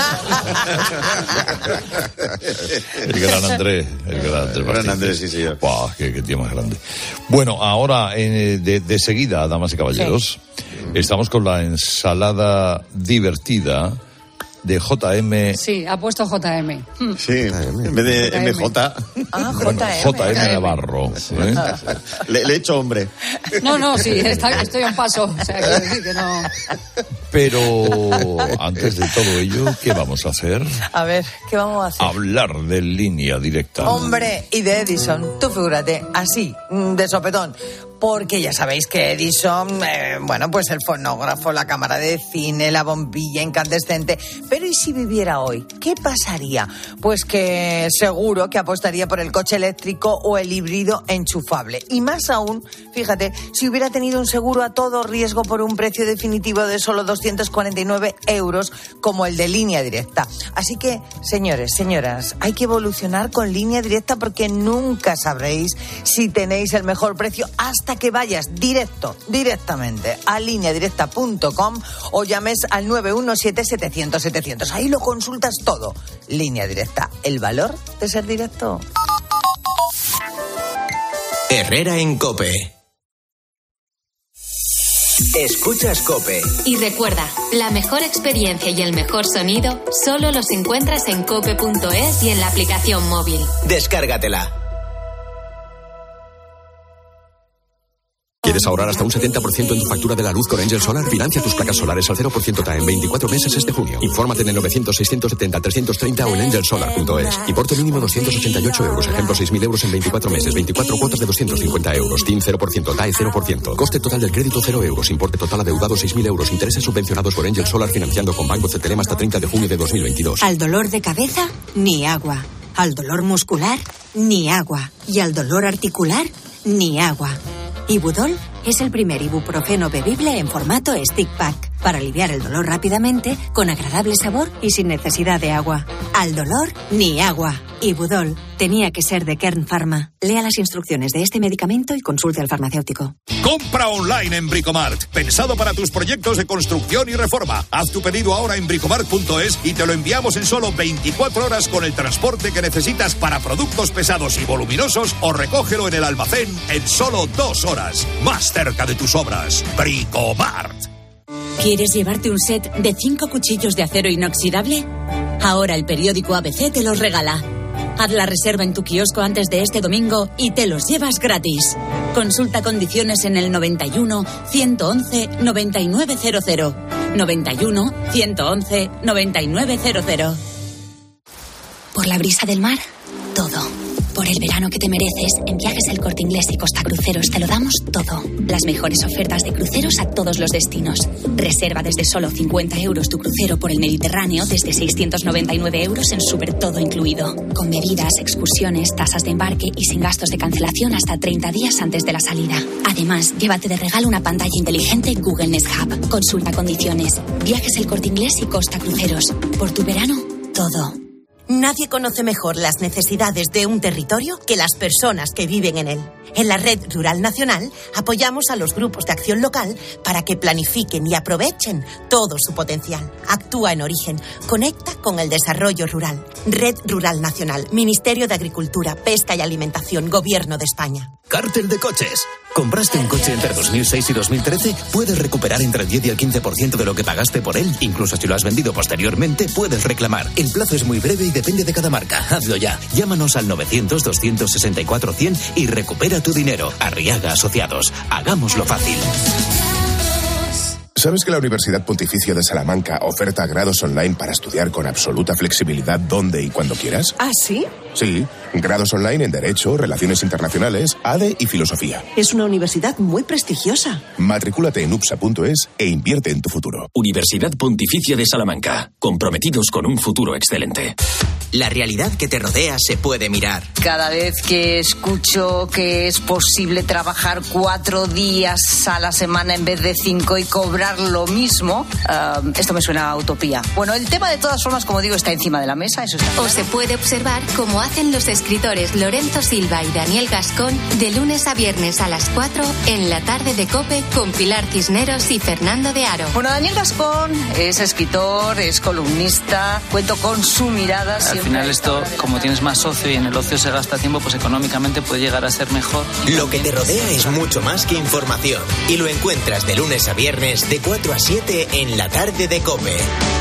Speaker 7: El gran Andrés. El gran Andrés, sí, señor. ¡Wow! Qué tío más grande. Bueno, ahora, de seguida, damas y caballeros, estamos con la ensalada divertida de JM.
Speaker 26: Sí, ha puesto JM.
Speaker 27: Sí, en vez de MJ.
Speaker 7: JM Navarro.
Speaker 27: Le he hecho hombre.
Speaker 26: No, sí, estoy a un paso. O sea, quiero decir que no.
Speaker 7: Pero antes de todo ello, ¿qué vamos a hacer?
Speaker 9: A ver, ¿qué vamos a hacer?
Speaker 7: Hablar de Línea Directa.
Speaker 9: Hombre, y de Edison, tú figúrate, así, de sopetón. Porque ya sabéis que Edison, pues el fonógrafo, la cámara de cine, la bombilla incandescente. Pero ¿y si viviera hoy? ¿Qué pasaría? Pues que seguro que apostaría por el coche eléctrico o el híbrido enchufable. Y más aún, fíjate, si hubiera tenido un seguro a todo riesgo por un precio definitivo de solo 249 euros, como el de Línea Directa. Así que, señores, señoras, hay que evolucionar con Línea Directa porque nunca sabréis si tenéis el mejor precio hasta que vayas directamente a lineadirecta.com o llames al 917-700-700. Ahí lo consultas todo. Línea Directa, el valor de ser directo.
Speaker 2: Herrera en COPE. Escuchas COPE.
Speaker 3: Y recuerda, la mejor experiencia y el mejor sonido solo los encuentras en cope.es y en la aplicación móvil.
Speaker 2: Descárgatela.
Speaker 18: ¿Quieres ahorrar hasta un 70% en tu factura de la luz con Angel Solar? Financia tus placas solares al 0% TAE en 24 meses este junio. Infórmate en el 900-670-330 o en angelsolar.es. Importe mínimo 288 euros. Ejemplo, 6.000 euros en 24 meses. 24 cuotas de 250 euros. TIN 0%, TAE 0%. Coste total del crédito 0 euros. Importe total adeudado 6.000 euros. Intereses subvencionados por Angel Solar financiando con Banco CTLM hasta 30 de junio de 2022.
Speaker 19: Al dolor de cabeza, ni agua. Al dolor muscular, ni agua. Y al dolor articular, ni agua. Ibudol es el primer ibuprofeno bebible en formato stick pack para aliviar el dolor rápidamente, con agradable sabor y sin necesidad de agua. Al dolor, ni agua. Ibudol tenía que ser de Kern Pharma. Lea las instrucciones de este medicamento y consulte al farmacéutico.
Speaker 20: Compra online en Bricomart. Pensado para tus proyectos de construcción y reforma. Haz tu pedido ahora en bricomart.es y te lo enviamos en solo 24 horas con el transporte que necesitas para productos pesados y voluminosos, o recógelo en el almacén en solo 2 horas. Más cerca de tus obras. Bricomart.
Speaker 21: ¿Quieres llevarte un set de 5 cuchillos de acero inoxidable? Ahora el periódico ABC te los regala. Haz la reserva en tu kiosco antes de este domingo y te los llevas gratis. Consulta condiciones en el 91 111 9900. 91 111 9900.
Speaker 1: Por la brisa del mar, todo. Por el verano que te mereces, en Viajes El Corte Inglés y Costa Cruceros te lo damos todo. Las mejores ofertas de cruceros a todos los destinos. Reserva desde solo 50 euros tu crucero por el Mediterráneo, desde 699 euros en súper todo incluido. Con bebidas, excursiones, tasas de embarque y sin gastos de cancelación hasta 30 días antes de la salida. Además, llévate de regalo una pantalla inteligente Google Nest Hub. Consulta condiciones. Viajes El Corte Inglés y Costa Cruceros. Por tu verano, todo.
Speaker 5: Nadie conoce mejor las necesidades de un territorio que las personas que viven en él. En la Red Rural Nacional apoyamos a los grupos de acción local para que planifiquen y aprovechen todo su potencial. Actúa en origen, conecta con el desarrollo rural. Red Rural Nacional, Ministerio de Agricultura, Pesca y Alimentación, Gobierno de España.
Speaker 6: Cártel de coches. ¿Compraste un coche entre 2006 y 2013? Puedes recuperar entre el 10 y el 15% de lo que pagaste por él. Incluso si lo has vendido posteriormente, puedes reclamar. El plazo es muy breve y depende de cada marca. Hazlo ya. Llámanos al 900-264-100 y recupera tu dinero. Arriaga Asociados. Hagámoslo fácil.
Speaker 10: ¿Sabes que la Universidad Pontificia de Salamanca oferta grados online para estudiar con absoluta flexibilidad donde y cuando quieras?
Speaker 9: ¿Ah, sí?
Speaker 10: Sí, grados online en Derecho, Relaciones Internacionales, ADE y Filosofía.
Speaker 9: Es una universidad muy prestigiosa.
Speaker 10: Matricúlate en upsa.es e invierte en tu futuro.
Speaker 6: Universidad Pontificia de Salamanca. Comprometidos con un futuro excelente.
Speaker 2: La realidad que te rodea se puede mirar.
Speaker 9: Cada vez que escucho que es posible trabajar 4 días a la semana en vez de 5 y cobrar lo mismo, esto me suena a utopía. Bueno, el tema de todas formas, como digo, está encima de la mesa, eso está claro.
Speaker 3: O se puede observar cómo hacen los escritores Lorenzo Silva y Daniel Gascón de lunes a viernes a las 4 en la tarde de COPE con Pilar Cisneros y Fernando de Aro.
Speaker 9: Bueno, Daniel Gascón es escritor, es columnista, cuento con su mirada.
Speaker 22: Al final esto, como tienes más ocio y en el ocio se gasta tiempo, pues económicamente puede llegar a ser mejor.
Speaker 2: Lo que te rodea es mucho más que información y lo encuentras de lunes a viernes de 4 a 7 en la tarde de COPE.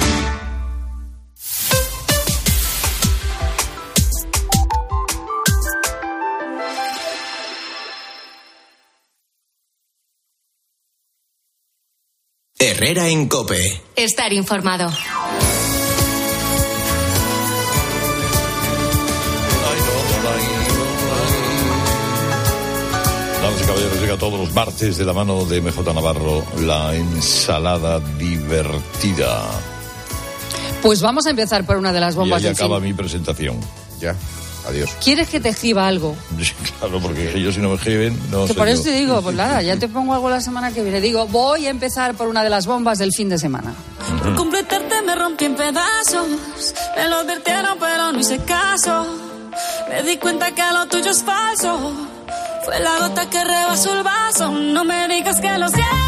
Speaker 2: Herrera en COPE.
Speaker 3: Estar informado.
Speaker 7: Damas y caballeros, llega todos los martes de la mano de MJ Navarro, la ensalada divertida.
Speaker 26: Pues vamos a empezar por una de las bombas
Speaker 7: y ahí
Speaker 26: del
Speaker 7: acaba
Speaker 26: fin.
Speaker 7: mi presentación. Ya, adiós.
Speaker 26: ¿Quieres que te escriba algo?
Speaker 7: Sí, claro, porque yo si no me escriben, no
Speaker 26: Que
Speaker 7: sé
Speaker 26: por
Speaker 7: yo.
Speaker 26: eso te digo, pues nada, ya te pongo algo la semana que viene. Digo, voy a empezar por una de las bombas del fin de semana.
Speaker 23: Por completarte me rompí en pedazos. Me lo advirtieron pero no hice caso. Me di cuenta que lo tuyo es falso. Fue la gota que rebasó el vaso. No me digas que lo sientes.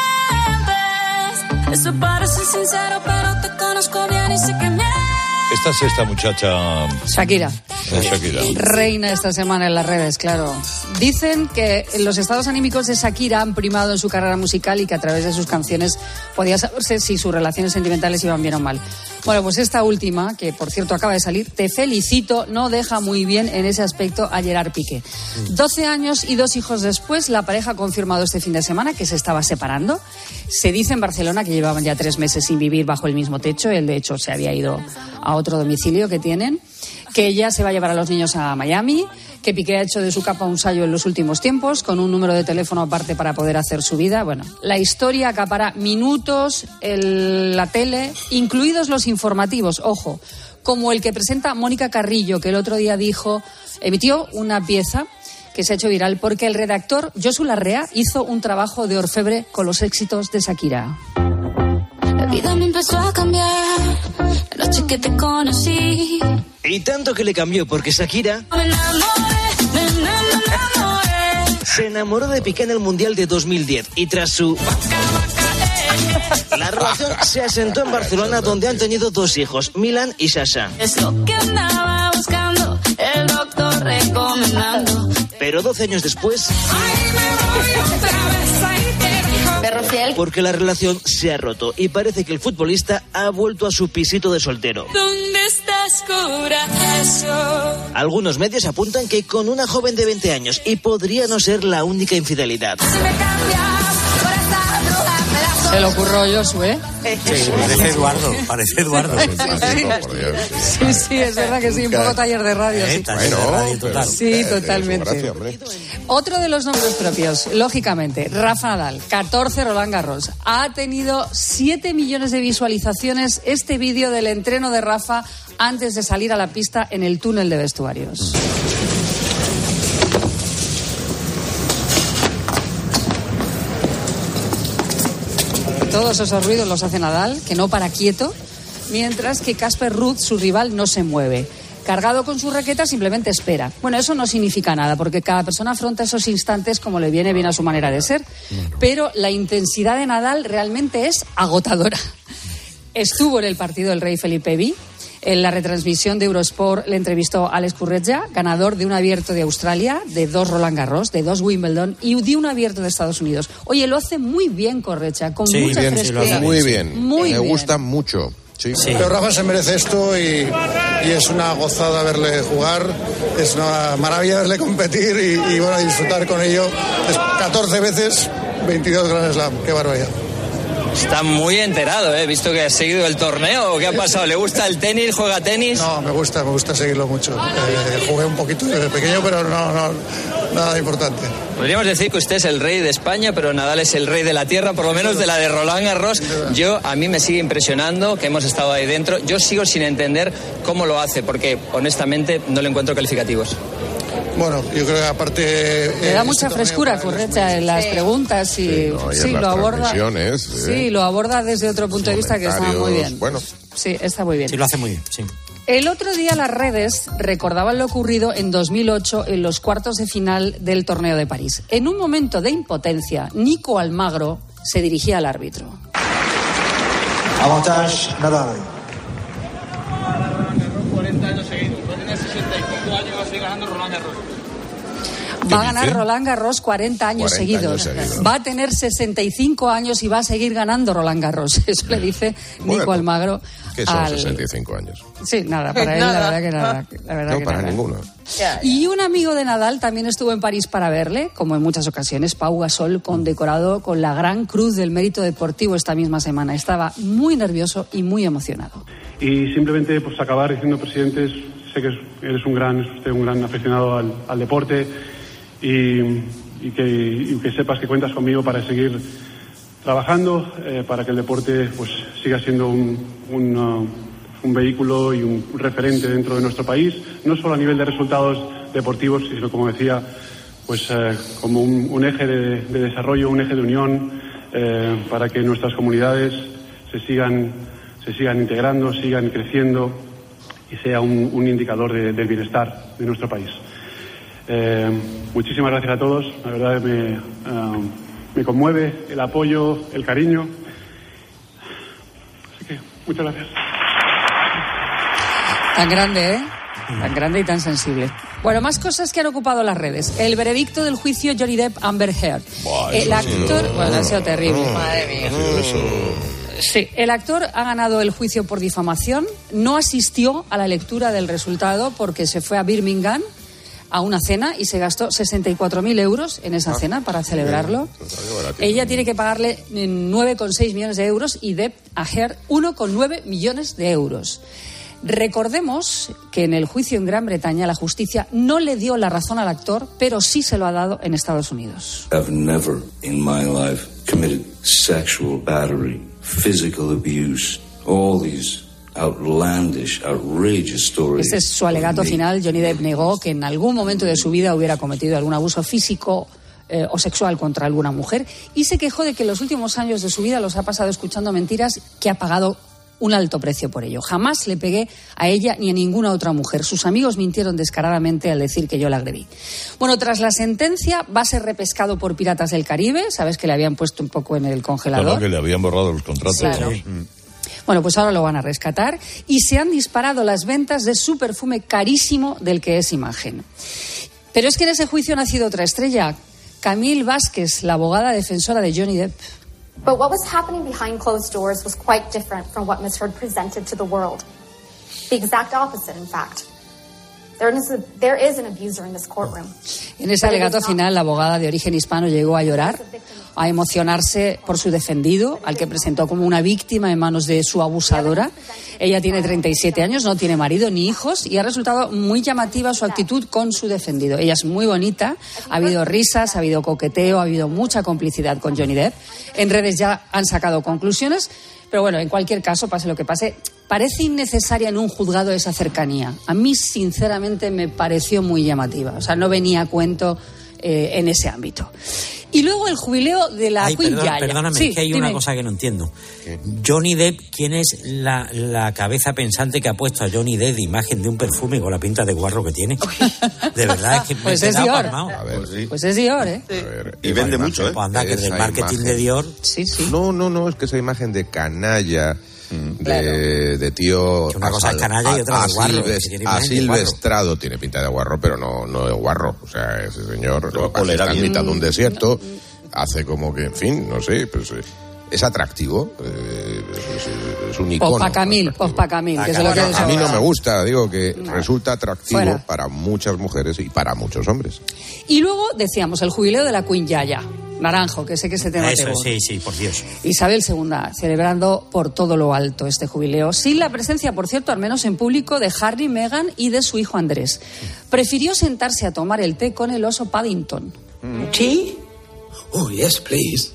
Speaker 23: Eso parece sincero pero te conozco bien y sé que mientes.
Speaker 7: Esta es esta muchacha...
Speaker 26: Shakira.
Speaker 7: Shakira.
Speaker 26: Reina esta semana en las redes, claro. Dicen que los estados anímicos de Shakira han primado en su carrera musical y que a través de sus canciones podía saberse si sus relaciones sentimentales iban bien o mal. Bueno, pues esta última, que por cierto acaba de salir, te felicito, no deja muy bien en ese aspecto a Gerard Piqué. 12 años y 2 hijos después, la pareja ha confirmado este fin de semana que se estaba separando. Se dice en Barcelona que llevaban ya 3 meses sin vivir bajo el mismo techo. Él, de hecho, se había ido a otro domicilio que tienen. Que ella se va a llevar a los niños a Miami, que Piqué ha hecho de su capa un sallo en los últimos tiempos, con un número de teléfono aparte para poder hacer su vida. Bueno, la historia acapara minutos, la tele, incluidos los informativos, ojo, como el que presenta Mónica Carrillo, que el otro día emitió una pieza que se ha hecho viral porque el redactor Josu Larrea hizo un trabajo de orfebre con los éxitos de Shakira.
Speaker 23: La vida me empezó a cambiar la noche que te conocí.
Speaker 24: Y tanto que le cambió porque Shakira se enamoró de Piqué en el Mundial de 2010 y tras su... La relación se asentó en Barcelona donde han tenido 2 hijos, Milan y Sasha.
Speaker 23: Es lo que andaba buscando, el doctor recomendando.
Speaker 24: Pero 12 años después... Porque la relación se ha roto y parece que el futbolista ha vuelto a su pisito de soltero.
Speaker 23: ¿Dónde estás? descubra eso.
Speaker 24: Algunos medios apuntan que con una joven de 20 años, y podría no ser la única infidelidad.
Speaker 23: Si me cambias por esta bruja, me la
Speaker 26: Se lo ocurrió Josué.
Speaker 8: Sí, parece Eduardo.
Speaker 26: Sí, es verdad que sí, un poco taller de radio. Sí.
Speaker 8: Taller de radio, total.
Speaker 26: Sí, totalmente. Otro de los nombres propios, lógicamente, Rafa Nadal, 14 Roland Garros. Ha tenido 7 millones de visualizaciones este vídeo del entreno de Rafa antes de salir a la pista en el túnel de vestuarios. Todos esos ruidos los hace Nadal, que no para quieto, mientras que Casper Ruud, su rival, no se mueve. Cargado con su raqueta, simplemente espera. Bueno, eso no significa nada, porque cada persona afronta esos instantes como le viene bien a su manera de ser. Pero la intensidad de Nadal realmente es agotadora. Estuvo en el partido del rey Felipe V. En la retransmisión de Eurosport le entrevistó Alex Curretja, ganador de un abierto de Australia, de 2 Roland Garros, de 2 Wimbledon y de un abierto de Estados Unidos. Oye, lo hace muy bien Curretja, con mucha frescura.
Speaker 25: Muy bien.
Speaker 26: Muy
Speaker 25: Me
Speaker 26: bien.
Speaker 25: gusta mucho. Sí.
Speaker 4: Pero Rafa se merece esto y es una gozada verle jugar, es una maravilla verle competir y bueno, disfrutar con ello. Es 14 veces, 22 Grand Slam, qué barbaridad.
Speaker 11: Está muy enterado, ¿eh? Visto que ha seguido el torneo. ¿Qué ha pasado? ¿Le gusta el tenis? ¿Juega tenis?
Speaker 4: No, me gusta seguirlo mucho. Jugué un poquito desde pequeño, pero no, nada importante.
Speaker 11: Podríamos decir que usted es el rey de España, pero Nadal es el rey de la tierra, por lo menos de la de Roland Garros. A mí me sigue impresionando, que hemos estado ahí dentro. Yo sigo sin entender cómo lo hace, porque honestamente no le encuentro calificativos.
Speaker 4: Bueno, yo creo que aparte...
Speaker 26: Le da mucha frescura a Curretja en las preguntas y lo aborda. Sí, lo aborda desde otro punto de vista que está muy bien.
Speaker 25: Bueno.
Speaker 26: Sí, está muy bien.
Speaker 8: Sí, lo hace muy bien, sí.
Speaker 26: El otro día las redes recordaban lo ocurrido en 2008 en los cuartos de final del torneo de París. En un momento de impotencia, Nico Almagro se dirigía al árbitro.
Speaker 12: Avantage Nadal.
Speaker 11: 40 años seguidos, va a tener 65 años y va a seguir ganando Roland Garros.
Speaker 26: Va a ganar Roland Garros 40 años seguidos. Va a tener 65 años y va a seguir ganando Roland Garros. Eso le dice Nico Almagro.
Speaker 25: ¿Qué son 65 años?
Speaker 26: Sí, nada, para él la verdad que nada.
Speaker 25: No, para ninguno.
Speaker 26: Y un amigo de Nadal también estuvo en París para verle, como en muchas ocasiones, Pau Gasol, condecorado con la Gran Cruz del Mérito Deportivo esta misma semana. Estaba muy nervioso y muy emocionado.
Speaker 13: Y simplemente pues acabar diciendo, presidente, sé que eres un gran aficionado al deporte y que sepas que cuentas conmigo para seguir trabajando para que el deporte pues siga siendo un vehículo y un referente dentro de nuestro país, no solo a nivel de resultados deportivos, sino, como decía, pues como un eje de desarrollo, un eje de unión para que nuestras comunidades se sigan integrando, sigan creciendo y sea un indicador del bienestar de nuestro país. Muchísimas gracias a todos, la verdad me conmueve el apoyo, el cariño, así que muchas gracias.
Speaker 26: Tan grande, ¿eh? Tan grande y tan sensible. Bueno, más cosas que han ocupado las redes. El veredicto del juicio Johnny Depp-Amber Heard. El actor... Bueno, ha sido terrible. Madre mía. Sí, el actor ha ganado el juicio por difamación. No asistió a la lectura del resultado porque se fue a Birmingham a una cena y se gastó 64.000 euros en esa cena para celebrarlo. Ella tiene que pagarle 9,6 millones de euros y Depp a Heard 1,9 millones de euros. Recordemos que en el juicio en Gran Bretaña la justicia no le dio la razón al actor, pero sí se lo ha dado en Estados Unidos.
Speaker 14: I've never in my life committed sexual battery, physical abuse, all these outlandish, outrageous stories.
Speaker 26: Este es su alegato final. Johnny Depp negó que en algún momento de su vida hubiera cometido algún abuso físico o sexual contra alguna mujer y se quejó de que en los últimos años de su vida los ha pasado escuchando mentiras, que ha pagado un alto precio por ello. Jamás le pegué a ella ni a ninguna otra mujer. Sus amigos mintieron descaradamente al decir que yo la agredí. Bueno, tras la sentencia va a ser repescado por Piratas del Caribe. Sabes que le habían puesto un poco en el congelador.
Speaker 7: Claro, que le habían borrado los contratos.
Speaker 26: Claro.
Speaker 7: Sí.
Speaker 26: Bueno, pues ahora lo van a rescatar y se han disparado las ventas de su perfume carísimo del que es imagen. Pero es que en ese juicio ha nacido otra estrella, Camille Vázquez, la abogada defensora de Johnny Depp.
Speaker 15: But what was happening behind closed doors was quite different from what Ms. Heard presented to the world.
Speaker 12: The exact opposite, in fact. There is an abuser in this courtroom.
Speaker 26: En ese alegato final, la abogada de origen hispano llegó a llorar, a emocionarse por su defendido, al que presentó como una víctima en manos de su abusadora. Ella tiene 37 años, no tiene marido ni hijos y ha resultado muy llamativa su actitud con su defendido. Ella es muy bonita, ha habido risas, ha habido coqueteo, ha habido mucha complicidad con Johnny Depp. En redes ya han sacado conclusiones, pero bueno, en cualquier caso, pase lo que pase, parece innecesaria en un juzgado esa cercanía. A mí, sinceramente, me pareció muy llamativa. O sea, no venía a cuento en ese ámbito. Y luego el jubileo de la Queen Yaya.
Speaker 8: Perdóname,
Speaker 26: sí,
Speaker 8: es que hay una cosa que no entiendo. Johnny Depp, ¿quién es la cabeza pensante que ha puesto a Johnny Depp de imagen de un perfume con la pinta de guarro que tiene? De verdad, es que me
Speaker 26: pues
Speaker 8: he
Speaker 26: es
Speaker 8: quedado
Speaker 26: Dior.
Speaker 8: palmado.
Speaker 25: A ver, sí.
Speaker 26: Pues es Dior, ¿eh?
Speaker 25: A ver,
Speaker 15: y vende mucho, ¿eh?
Speaker 8: Pues anda, que del marketing
Speaker 25: imagen.
Speaker 8: de Dior...
Speaker 26: Sí, sí.
Speaker 25: No, es que esa imagen de canalla, de tío...
Speaker 8: Que una cosa es canalla y otra de guarro.
Speaker 25: Asilvestrado tiene pinta de guarro, pero no de guarro. O sea, ese señor lo pasa, está en mitad de un desierto, hace como que, en fin, no sé, pues... Es atractivo, es un icono.
Speaker 26: Pospacamil, que es lo que
Speaker 25: a mí no me gusta, digo que resulta atractivo
Speaker 26: Fuera.
Speaker 25: para muchas mujeres y para muchos hombres.
Speaker 26: Y luego decíamos el jubileo de la Queen Yaya. Naranjo, que sé que ese tema
Speaker 8: Eso,
Speaker 26: te gusta.
Speaker 8: sí, por Dios.
Speaker 26: Isabel II, celebrando por todo lo alto este jubileo, sin la presencia, por cierto, al menos en público, de Harry, Meghan y de su hijo Andrés. Prefirió sentarse a tomar el té con el oso Paddington.
Speaker 16: ¿Tea? Oh, yes, please.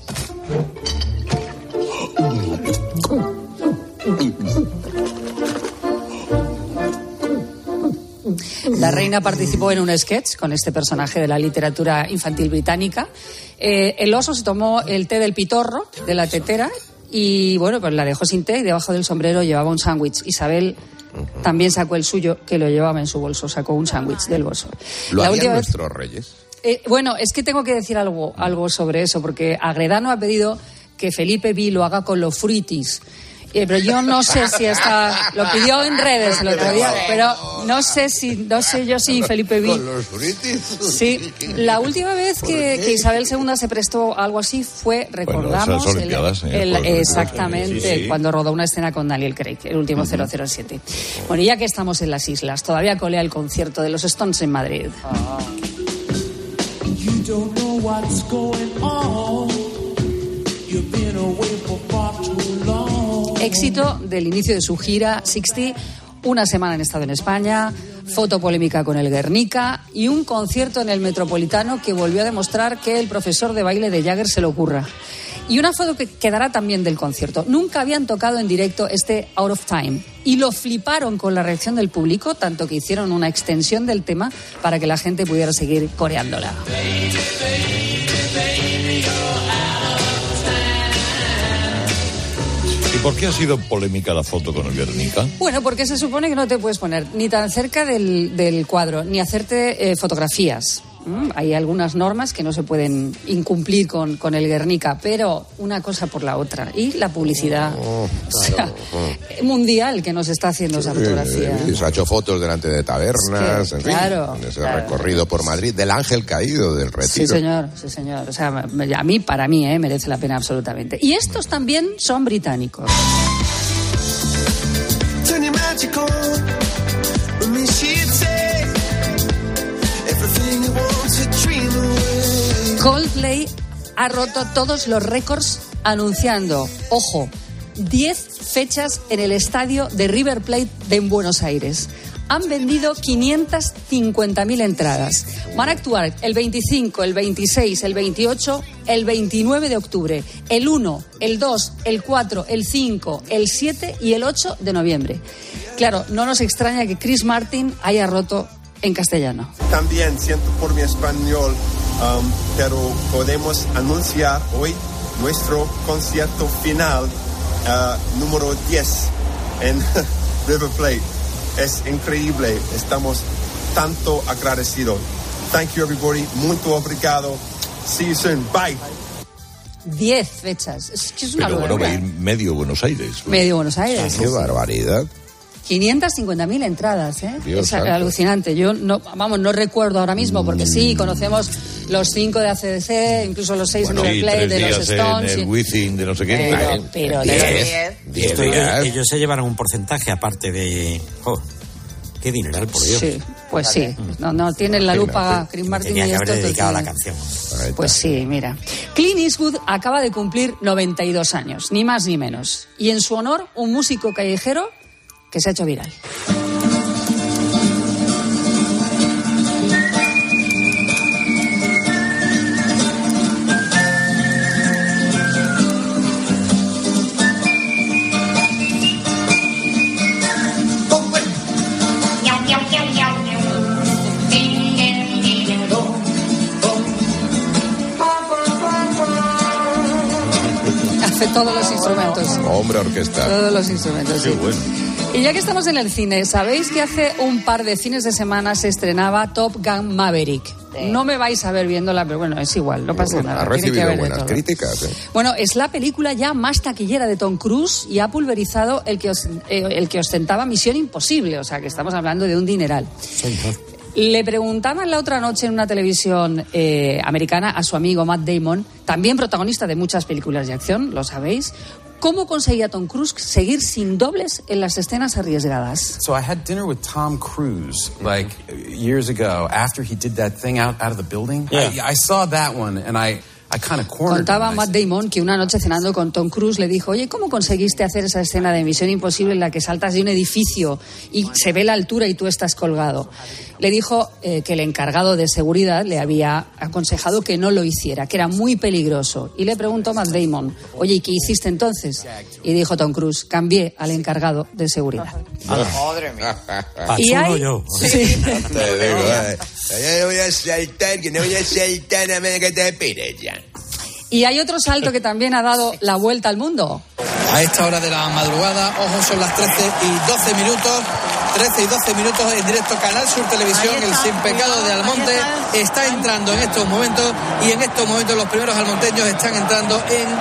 Speaker 26: La reina participó en un sketch con este personaje de la literatura infantil británica. El oso se tomó el té del pitorro, de la tetera, y bueno, pues la dejó sin té y debajo del sombrero llevaba un sándwich. Isabel también sacó el suyo, que lo llevaba en su bolso, sacó un sándwich del bolso.
Speaker 25: ¿Lo harían nuestros reyes?
Speaker 26: Bueno, es que tengo que decir algo sobre eso, porque Agredano ha pedido que Felipe V lo haga con los fruitis. Pero yo no sé si está... Lo pidió en redes el otro día, pero no sé yo si Felipe V...
Speaker 25: ¿Con los fruitis?
Speaker 26: Sí, la última vez que Isabel II se prestó algo así fue, recordamos...
Speaker 7: Bueno, Olimpiadas,
Speaker 26: exactamente,
Speaker 7: sí.
Speaker 26: Cuando rodó una escena con Daniel Craig, el último 007. Bueno, y ya que estamos en las islas, todavía colea el concierto de los Stones en Madrid.
Speaker 17: You don't know what's going on. You've been away for far too long.
Speaker 26: Éxito del inicio de su gira 60, una semana han estado en España, foto polémica con el Guernica y un concierto en el Metropolitano que volvió a demostrar que el profesor de baile de Jagger se lo ocurra. Y una foto que quedará también del concierto. Nunca habían tocado en directo este Out of Time y lo fliparon con la reacción del público, tanto que hicieron una extensión del tema para que la gente pudiera seguir coreándola.
Speaker 7: ¿Y por qué ha sido polémica la foto con el Guernica?
Speaker 26: Bueno, porque se supone que no te puedes poner ni tan cerca del cuadro, ni hacerte fotografías. Hay algunas normas que no se pueden incumplir con el Guernica, pero una cosa por la otra. Y la publicidad mundial que nos está haciendo esa fotografía.
Speaker 25: Se ha hecho fotos delante de tabernas, en fin, en ese recorrido por Madrid, del ángel caído, del Retiro.
Speaker 26: Sí, señor. O sea, para mí, merece la pena absolutamente. Y estos también son británicos. Coldplay ha roto todos los récords anunciando, ojo, 10 fechas en el estadio de River Plate de Buenos Aires. Han vendido 550.000 entradas. Van a actuar el 25, el 26, el 28, el 29 de octubre, el 1, el 2, el 4, el 5, el 7 y el 8 de noviembre. Claro, no nos extraña que Chris Martin haya roto en castellano.
Speaker 18: También siento por mi español, pero podemos anunciar hoy nuestro concierto final, número 10 en River Plate. Es increíble, estamos tanto agradecidos. Thank you everybody, muito obrigado. See you soon, bye.
Speaker 26: 10 fechas, es que es una
Speaker 7: Pero
Speaker 26: locura.
Speaker 7: bueno, va a ir medio Buenos Aires.
Speaker 26: Medio Buenos Aires.
Speaker 25: Qué barbaridad.
Speaker 26: 550.000 entradas,
Speaker 25: Dios
Speaker 26: es
Speaker 25: santo.
Speaker 26: alucinante. Yo no recuerdo ahora mismo, porque sí, conocemos los 5 de ACDC, incluso los 6 de River Plate, de los Stones.
Speaker 7: En el Wizzing de no sé qué.
Speaker 26: Pero
Speaker 25: 10 días.
Speaker 8: Ellos se llevaron un porcentaje aparte de... Oh, qué dineral, por Dios.
Speaker 26: Sí, pues sí. No tienen la lupa Chris Martin y
Speaker 8: tenía que
Speaker 26: esto.
Speaker 8: haber dedicado a la canción.
Speaker 26: Pues sí, mira. Clint Eastwood acaba de cumplir 92 años, ni más ni menos. Y en su honor, un músico callejero que se ha hecho viral. Hace todos los instrumentos.
Speaker 25: Hombre, orquesta.
Speaker 26: Todos los instrumentos, sí.
Speaker 25: Qué bueno.
Speaker 26: Y ya que estamos en el cine, ¿sabéis que hace un par de fines de semana se estrenaba Top Gun Maverick? Sí. No me vais a ver viéndola, pero bueno, es igual, no pasa nada.
Speaker 25: Ha recibido buenas críticas.
Speaker 26: Bueno, es la película ya más taquillera de Tom Cruise y ha pulverizado el que ostentaba Misión Imposible, o sea que estamos hablando de un dineral.
Speaker 8: Sí.
Speaker 26: Le preguntaban la otra noche en una televisión americana a su amigo Matt Damon, también protagonista de muchas películas de acción, lo sabéis, ¿cómo conseguía Tom Cruise seguir sin dobles en las escenas arriesgadas?
Speaker 1: So I had dinner with Tom Cruise like years ago after he did that thing out of the building. Yeah. I saw that one and I kind of cornered him.
Speaker 26: Contaba Matt Damon que una noche cenando con Tom Cruise le dijo, oye, ¿cómo conseguiste hacer esa escena de Misión Imposible en la que saltas de un edificio y se ve la altura y tú estás colgado? Le dijo que el encargado de seguridad le había aconsejado que no lo hiciera, que era muy peligroso. Y le preguntó Matt Damon, oye, ¿y qué hiciste entonces? Y dijo Tom Cruise, cambié al encargado de seguridad.
Speaker 9: Madre mía.
Speaker 26: Y hay...
Speaker 8: yo.
Speaker 26: Sí.
Speaker 25: Te digo, yo voy a saltar, que no voy a saltar a menos que te pires ya.
Speaker 26: Y hay otro salto que también ha dado la vuelta al mundo.
Speaker 5: A esta hora de la madrugada, ojo, son las 13 y 12 minutos. 13 y 12 minutos en directo Canal Sur Televisión. El Sin Pecado de Almonte está entrando en estos momentos y en estos momentos los primeros almonteños están entrando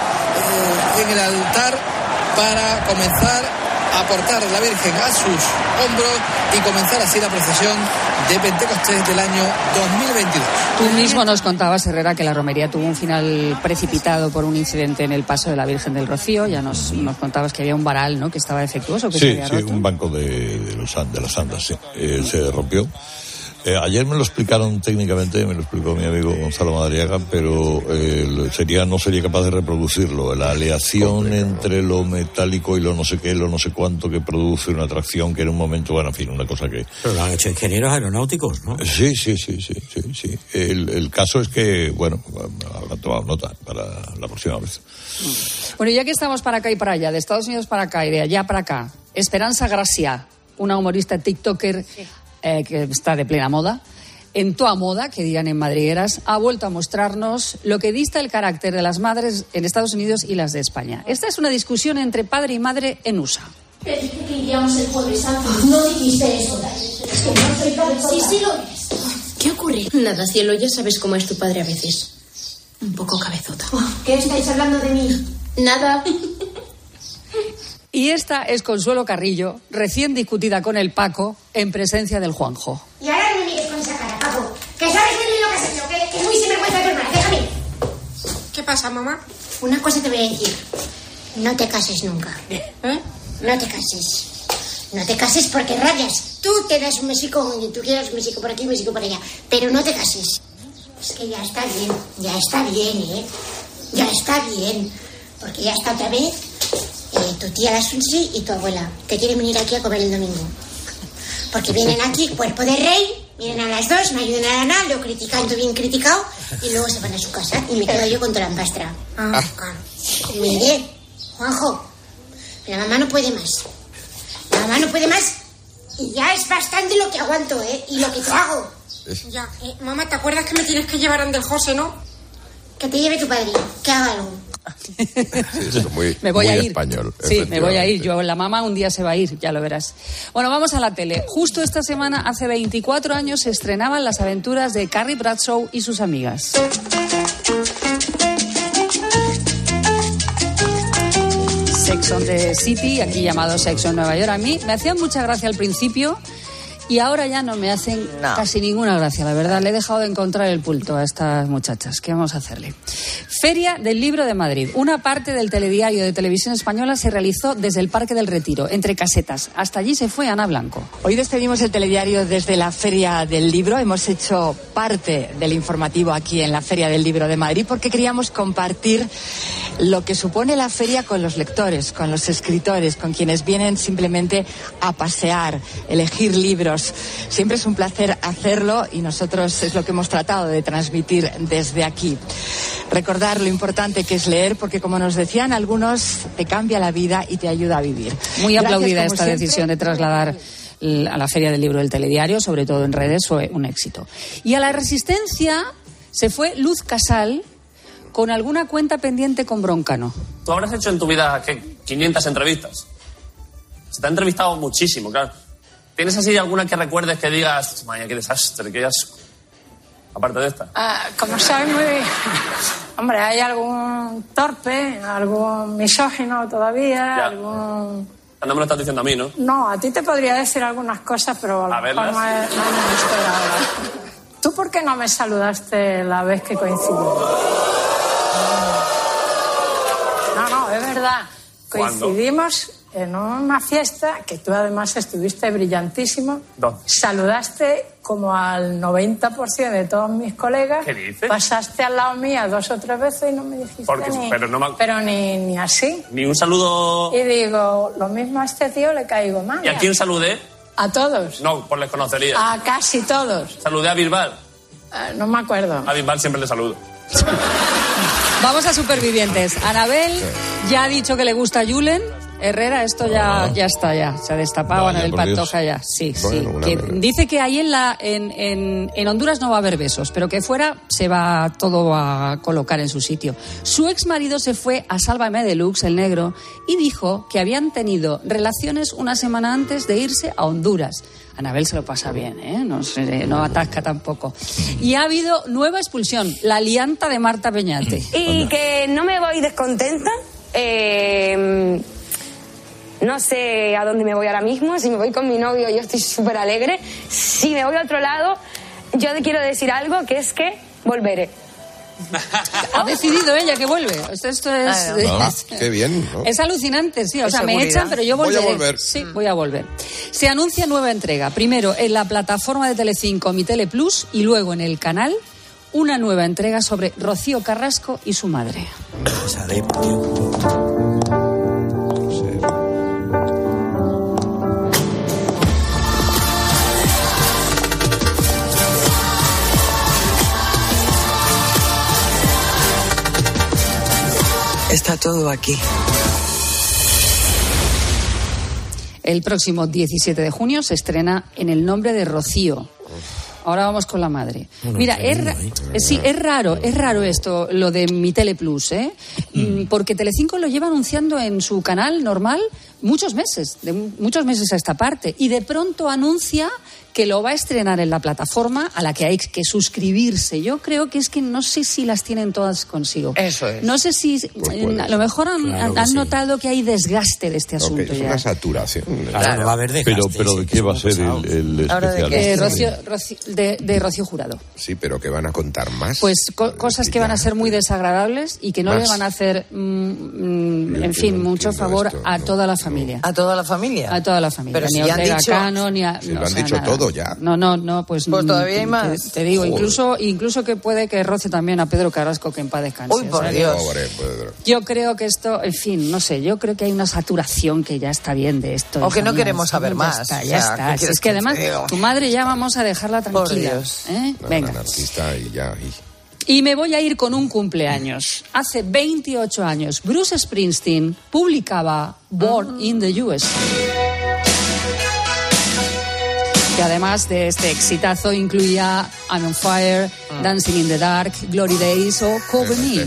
Speaker 5: en el altar para comenzar a portar la Virgen a sus hombros y comenzar así la procesión de Pentecostés del año 2022.
Speaker 26: Tú mismo nos contabas, Herrera, que la romería tuvo un final precipitado por un incidente en el paso de la Virgen del Rocío. Ya nos contabas que había un varal, ¿no?, que estaba defectuoso, que se había roto.
Speaker 7: Un banco de las Andas, sí. Se rompió. Ayer me lo explicaron técnicamente, me lo explicó mi amigo Gonzalo Madariaga, pero no sería capaz de reproducirlo. La aleación entre lo metálico y lo no sé qué, lo no sé cuánto, que produce una atracción que en un momento, bueno, en fin, una cosa que...
Speaker 8: Pero lo han hecho ingenieros aeronáuticos, ¿no?
Speaker 7: Sí. El caso es que, bueno, habrán tomado nota para la próxima vez.
Speaker 26: Bueno, ya que estamos para acá y para allá, de Estados Unidos para acá y de allá para acá, Esperanza Gracia, una humorista tiktoker... Sí. Que está de plena moda, en toda moda, que digan en madrigueras, ha vuelto a mostrarnos lo que dista el carácter de las madres en Estados Unidos y las de España. Esta es una discusión entre padre y madre en USA.
Speaker 15: Te dije que iríamos el jueves santo. No dijiste eso, Es que no soy padre. Sí lo eres.
Speaker 19: ¿Qué ocurre? Nada, cielo, ya sabes cómo es tu padre a veces. Un poco cabezota.
Speaker 15: ¿Qué estáis hablando de mí?
Speaker 19: Nada.
Speaker 26: Y esta es Consuelo Carrillo, recién discutida con el Paco, en presencia del Juanjo.
Speaker 15: Y ahora no me mires con esa cara, Paco. Que sabes de mí lo que has hecho, que es muy sinvergüenza tu hermana. Déjame.
Speaker 19: ¿Qué pasa, mamá?
Speaker 15: Una cosa te voy a decir. No te cases nunca. No te cases. No te cases porque rabias. Tú te das un besico y tú quieres un besico por aquí, un besico por allá. Pero no te cases. Es que ya está bien, Ya está bien. Porque ya está otra vez... tu tía la Sunsi y tu abuela, que quieren venir aquí a comer el domingo. Porque vienen aquí, cuerpo de rey, vienen a las 2, me ayudan a ganar, lo criticando bien criticado, y luego se van a su casa y me quedo yo con toda la empastra. Mire, Juanjo, la mamá no puede más. Y ya es bastante lo que aguanto, y lo que te hago.
Speaker 19: Ya, mamá, ¿te acuerdas que me tienes que llevar ante el José, no?
Speaker 15: Que te lleve tu padre, que haga algo.
Speaker 25: Sí,
Speaker 26: me voy a ir.
Speaker 25: Español,
Speaker 26: sí, me voy a ir. Yo, la mamá un día se va a ir, ya lo verás. Bueno, vamos a la tele. Justo esta semana, hace 24 años, se estrenaban las aventuras de Carrie Bradshaw y sus amigas. Sex on the City, aquí llamado Sex on Nueva York. A mí me hacía mucha gracia al principio y ahora ya no me hacen casi ninguna gracia, la verdad. Le he dejado de encontrar el pulto a estas muchachas. ¿Qué vamos a hacerle? Feria del Libro de Madrid. Una parte del telediario de Televisión Española se realizó desde el Parque del Retiro, entre casetas. Hasta allí se fue Ana Blanco.
Speaker 2: Hoy despedimos el telediario desde la Feria del Libro. Hemos hecho parte del informativo aquí en la Feria del Libro de Madrid porque queríamos compartir lo que supone la feria con los lectores, con los escritores, con quienes vienen simplemente a pasear, elegir libros. Siempre es un placer hacerlo y nosotros es lo que hemos tratado de transmitir desde aquí. Recordar lo importante que es leer porque, como nos decían algunos, te cambia la vida y te ayuda a vivir.
Speaker 26: Muy aplaudida esta decisión de trasladar a la Feria del Libro del telediario, sobre todo en redes, fue un éxito. Y a la Resistencia se fue Luz Casal con alguna cuenta pendiente con Broncano.
Speaker 6: Tú habrás hecho en tu vida, ¿qué? 500 entrevistas. Se te ha entrevistado muchísimo, claro. ¿Tienes así alguna que recuerdes que digas, vaya, qué desastre, qué asco? Aparte de esta.
Speaker 10: Como soy muy... Hombre, hay algún torpe, algún misógino todavía, algún...
Speaker 6: No me lo estás diciendo a mí, ¿no?
Speaker 10: No, a ti te podría decir algunas cosas, pero a lo mejor no me estoy ahora. ¿Tú por qué no me saludaste la vez que coincidimos? No, es verdad. Coincidimos en una fiesta que tú además estuviste brillantísimo.
Speaker 6: ¿Dónde?
Speaker 10: Saludaste como al 90% de todos mis colegas.
Speaker 6: ¿Qué dices?
Speaker 10: Pasaste al lado mía 2 o 3 veces y no me dijiste
Speaker 6: pero
Speaker 10: ni así.
Speaker 6: Ni un saludo...
Speaker 10: Y digo, lo mismo a este tío le caigo mal.
Speaker 6: ¿Y a quién saludé?
Speaker 10: ¿A todos?
Speaker 6: No, pues les conocería.
Speaker 10: A casi todos.
Speaker 6: ¿Saludé a Bisbal?
Speaker 10: No me acuerdo.
Speaker 6: A Bisbal siempre le saludo.
Speaker 26: Vamos a Supervivientes. Anabel ya ha dicho que le gusta a Julen. Herrera, esto ya está, se ha destapado. Anabel Pantoja ya. Sí. Que dice que ahí en Honduras no va a haber besos, pero que fuera se va todo a colocar en su sitio. Su ex marido se fue a Sálvame Deluxe, el negro, y dijo que habían tenido relaciones una semana antes de irse a Honduras. Anabel se lo pasa bien, no atasca tampoco. Y ha habido nueva expulsión, la lianta de Marta Peñate.
Speaker 20: Y que no me voy descontenta. No sé a dónde me voy ahora mismo. Si me voy con mi novio, yo estoy súper alegre. Si me voy a otro lado, yo te quiero decir algo, que es que volveré.
Speaker 26: Ha decidido ella que vuelve. Esto es...
Speaker 25: qué bien, ¿no?
Speaker 26: Es alucinante, sí. O sea, me echan, pero yo volveré.
Speaker 25: Voy a volver.
Speaker 26: Sí, voy a volver. Se anuncia nueva entrega. Primero en la plataforma de Telecinco, Mi Tele Plus, y luego en el canal, una nueva entrega sobre Rocío Carrasco y su madre.
Speaker 9: Está todo aquí.
Speaker 26: El próximo 17 de junio se estrena En el nombre de Rocío. Ahora vamos con la madre. Mira, es raro esto, lo de Mi Tele Plus, porque Telecinco lo lleva anunciando en su canal normal muchos meses a esta parte, y de pronto anuncia que lo va a estrenar en la plataforma a la que hay que suscribirse. Yo creo que no sé si las tienen todas consigo.
Speaker 9: Eso es.
Speaker 26: No sé si a lo mejor han notado que hay desgaste de este asunto.
Speaker 25: Es una saturación.
Speaker 8: Claro, no va a haber desgaste.
Speaker 7: Pero ¿de qué va a ser el especial?
Speaker 26: De Rocío Jurado.
Speaker 25: Sí, pero ¿qué van a contar más?
Speaker 26: Pues cosas que van a ser muy desagradables y que no le van a hacer, mucho favor a toda la familia.
Speaker 9: ¿A toda la familia?
Speaker 26: A toda la familia.
Speaker 9: Pero
Speaker 26: ni
Speaker 9: si
Speaker 26: a Ortega
Speaker 9: dicho...
Speaker 26: Cano, ni a...
Speaker 25: Si lo han dicho todo ya.
Speaker 26: No, pues
Speaker 9: todavía hay más.
Speaker 26: Te digo, incluso que puede que roce también a Pedro Carrasco, que en paz descanse.
Speaker 9: Uy, por Dios.
Speaker 25: Pobre Pedro.
Speaker 26: Yo creo que esto, no sé, yo creo que hay una saturación que ya está bien de esto.
Speaker 9: O que no queremos saber más.
Speaker 26: Ya está. Es que además, tu madre ya vamos a dejarla tranquila.
Speaker 9: Por Dios.
Speaker 26: Venga.
Speaker 25: Artista y ya.
Speaker 26: Y me voy a ir con un cumpleaños. Hace 28 años, Bruce Springsteen publicaba Born in the USA. Que además de este exitazo incluía I'm on Fire, Dancing in the Dark, Glory Days o Cover Me.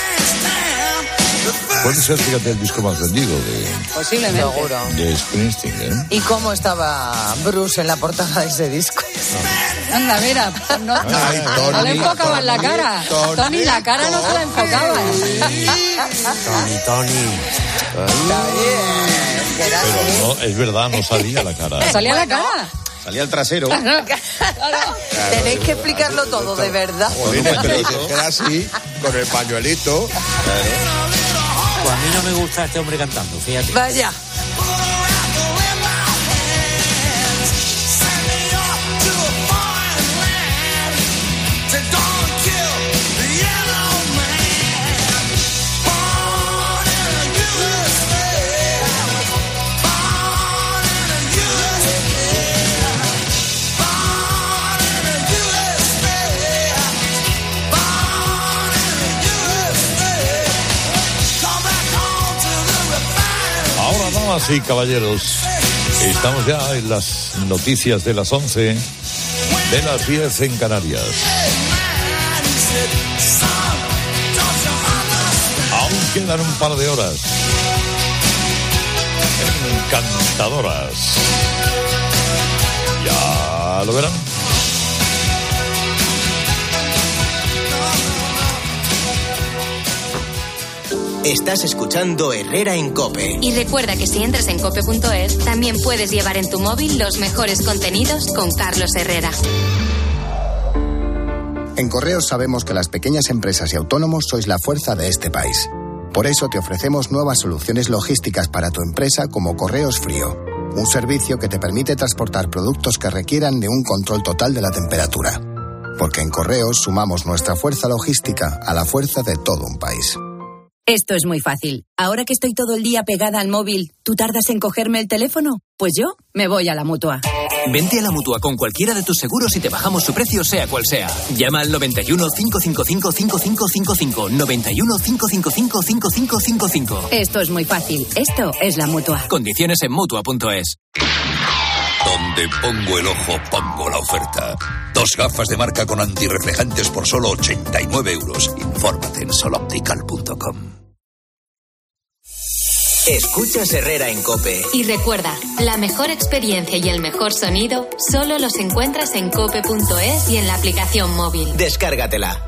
Speaker 7: Puede ser, fíjate, el disco más vendido
Speaker 26: Posiblemente.
Speaker 9: Seguro.
Speaker 7: de Springsteen,
Speaker 9: ¿Y cómo estaba Bruce en la portada de ese disco?
Speaker 26: Anda, mira, no le enfocaban la cara. Tony, la cara no se la enfocaban.
Speaker 8: Tony.
Speaker 7: Pero no, es verdad, no salía la cara.
Speaker 26: ¿Salía la cara?
Speaker 25: Salía el trasero.
Speaker 9: Tenéis que explicarlo todo, de verdad.
Speaker 25: Pero se queda así, con el pañuelito.
Speaker 8: Pues a mí no me gusta este hombre cantando, fíjate.
Speaker 9: Vaya.
Speaker 7: Damas y caballeros, estamos ya en las noticias de las 11, de las 10 en Canarias. Aún quedan un par de horas encantadoras. Ya lo verán.
Speaker 3: Estás escuchando Herrera en COPE.
Speaker 4: Y recuerda que si entras en cope.es, también puedes llevar en tu móvil los mejores contenidos con Carlos Herrera.
Speaker 21: En Correos sabemos que las pequeñas empresas y autónomos sois la fuerza de este país. Por eso te ofrecemos nuevas soluciones logísticas para tu empresa como Correos Frío. Un servicio que te permite transportar productos que requieran de un control total de la temperatura. Porque en Correos sumamos nuestra fuerza logística a la fuerza de todo un país.
Speaker 22: Esto es muy fácil. Ahora que estoy todo el día pegada al móvil, ¿tú tardas en cogerme el teléfono? Pues yo me voy a la Mutua.
Speaker 23: Vente a la Mutua con cualquiera de tus seguros y te bajamos su precio sea cual sea. Llama al 91 555 5555. 91 555 5555.
Speaker 22: Esto es muy fácil. Esto es la Mutua.
Speaker 23: Condiciones en Mutua.es.
Speaker 24: Donde pongo el ojo, pongo la oferta. 2 gafas de marca con antirreflejantes por solo 89 euros. Infórmate en soloptical.com.
Speaker 3: Escuchas Herrera en COPE.
Speaker 4: Y recuerda, la mejor experiencia y el mejor sonido solo los encuentras en cope.es y en la aplicación móvil.
Speaker 3: Descárgatela.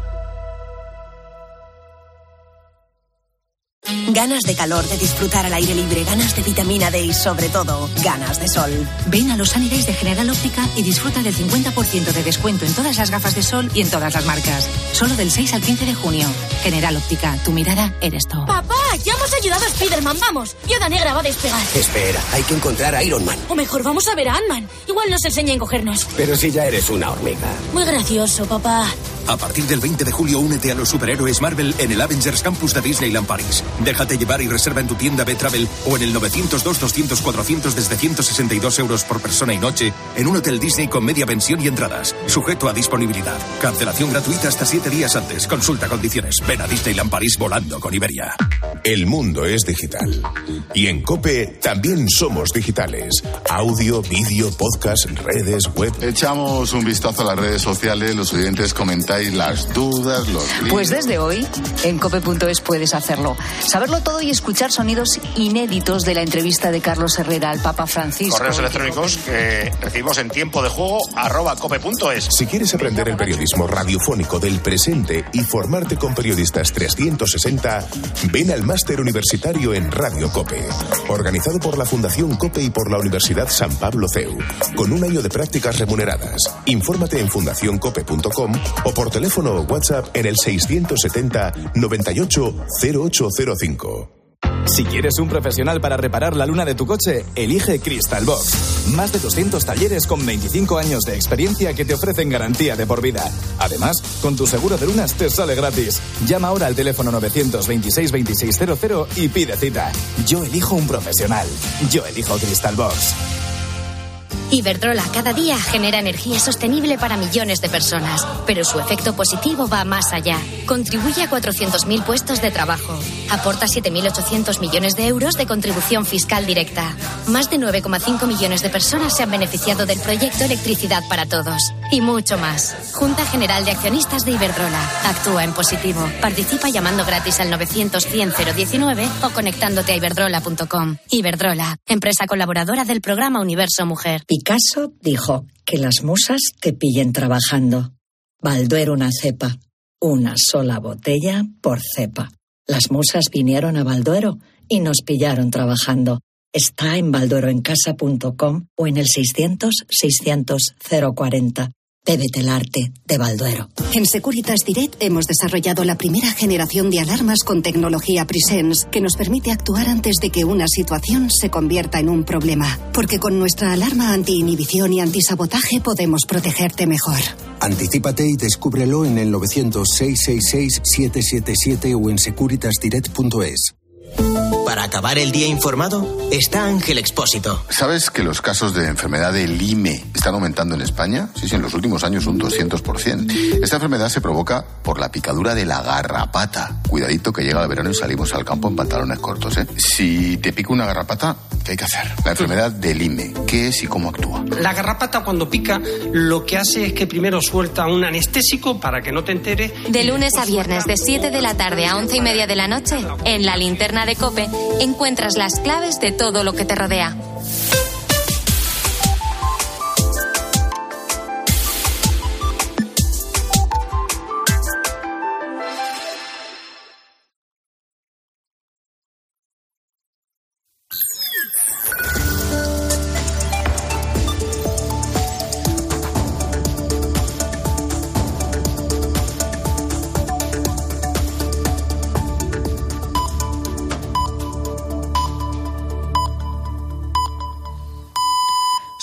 Speaker 22: Ganas de calor, de disfrutar al aire libre, ganas de vitamina D y sobre todo, ganas de sol. Ven a los Sunny Days de General Óptica y disfruta del 50% de descuento en todas las gafas de sol y en todas las marcas. Solo del 6 al 15 de junio. General Óptica, tu mirada eres tú.
Speaker 27: ¡Papá! ¡Ya hemos ayudado a Spiderman! ¡Vamos! Viuda Negra va a despegar.
Speaker 3: Espera, hay que encontrar a Iron Man.
Speaker 27: O mejor, vamos a ver a Ant-Man. Igual nos enseña a encogernos.
Speaker 3: Pero si ya eres una hormiga.
Speaker 27: Muy gracioso, papá.
Speaker 28: A partir del 20 de julio, únete a los superhéroes Marvel en el Avengers Campus de Disneyland París. Déjate llevar y reserva en tu tienda B-Travel o en el 902-200-400 desde 162 euros por persona y noche en un hotel Disney con media pensión y entradas. Sujeto a disponibilidad. Cancelación gratuita hasta 7 días antes. Consulta condiciones. Ven a Disneyland París volando con Iberia.
Speaker 29: El mundo es digital. Y en COPE también somos digitales. Audio, vídeo, podcast, redes, web.
Speaker 30: Echamos un vistazo a las redes sociales. Los oyentes comentáis las dudas, los líos.
Speaker 22: Pues desde hoy, en cope.es puedes hacerlo. Saberlo todo y escuchar sonidos inéditos de la entrevista de Carlos Herrera al Papa Francisco.
Speaker 31: Correos electrónicos que recibimos en tiempo de juego @cope.es.
Speaker 29: Si quieres aprender el periodismo radiofónico del presente y formarte con periodistas 360, ven al máster universitario en Radio COPE, organizado por la Fundación COPE y por la Universidad San Pablo CEU, con un año de prácticas remuneradas. Infórmate en fundacioncope.com o por teléfono o WhatsApp en el 670 98 0805.
Speaker 32: Si quieres un profesional para reparar la luna de tu coche, elige Crystal Box. Más de 200 talleres con 25 años de experiencia que te ofrecen garantía de por vida. Además, con tu seguro de lunas te sale gratis. Llama ahora al teléfono 926 2600 y pide cita. Yo elijo un profesional. Yo elijo Crystal Box.
Speaker 4: Iberdrola cada día genera energía sostenible para millones de personas, pero su efecto positivo va más allá. Contribuye a 400.000 puestos de trabajo. Aporta 7.800 millones de euros de contribución fiscal directa. Más de 9,5 millones de personas se han beneficiado del proyecto Electricidad para Todos. Y mucho más. Junta General de Accionistas de Iberdrola. Actúa en positivo. Participa llamando gratis al 900-100-019 o conectándote a iberdrola.com. Iberdrola, empresa colaboradora del programa Universo Mujer.
Speaker 22: Picasso dijo que las musas te pillen trabajando. Balduero una cepa. Una sola botella por cepa. Las musas vinieron a Balduero y nos pillaron trabajando.
Speaker 1: está en baldueroencasa.com o en el 600-600-040. Bébete el arte de Balduero.
Speaker 22: En Securitas Direct hemos desarrollado la primera generación de alarmas con tecnología Presence que nos permite actuar antes de que una situación se convierta en un problema. Porque con nuestra alarma anti-inhibición y antisabotaje podemos protegerte mejor.
Speaker 2: Anticípate y descúbrelo en el 900-666-777 o en securitasdirect.es.
Speaker 3: Para acabar el día informado, está Ángel Expósito.
Speaker 30: ¿Sabes que los casos de enfermedad de Lyme están aumentando en España? Sí, en los últimos años un 200%. Esta enfermedad se provoca por la picadura de la garrapata. Cuidadito que llega el verano y salimos al campo en pantalones cortos, ¿eh? Si te pica una garrapata, ¿qué hay que hacer? La enfermedad de Lyme, ¿qué es y cómo actúa?
Speaker 5: La garrapata cuando pica lo que hace es que primero suelta un anestésico para que no te enteres.
Speaker 11: De lunes a viernes de 7 de la tarde a 11:30 de la noche, en la linterna de COPE, encuentras las claves de todo lo que te rodea.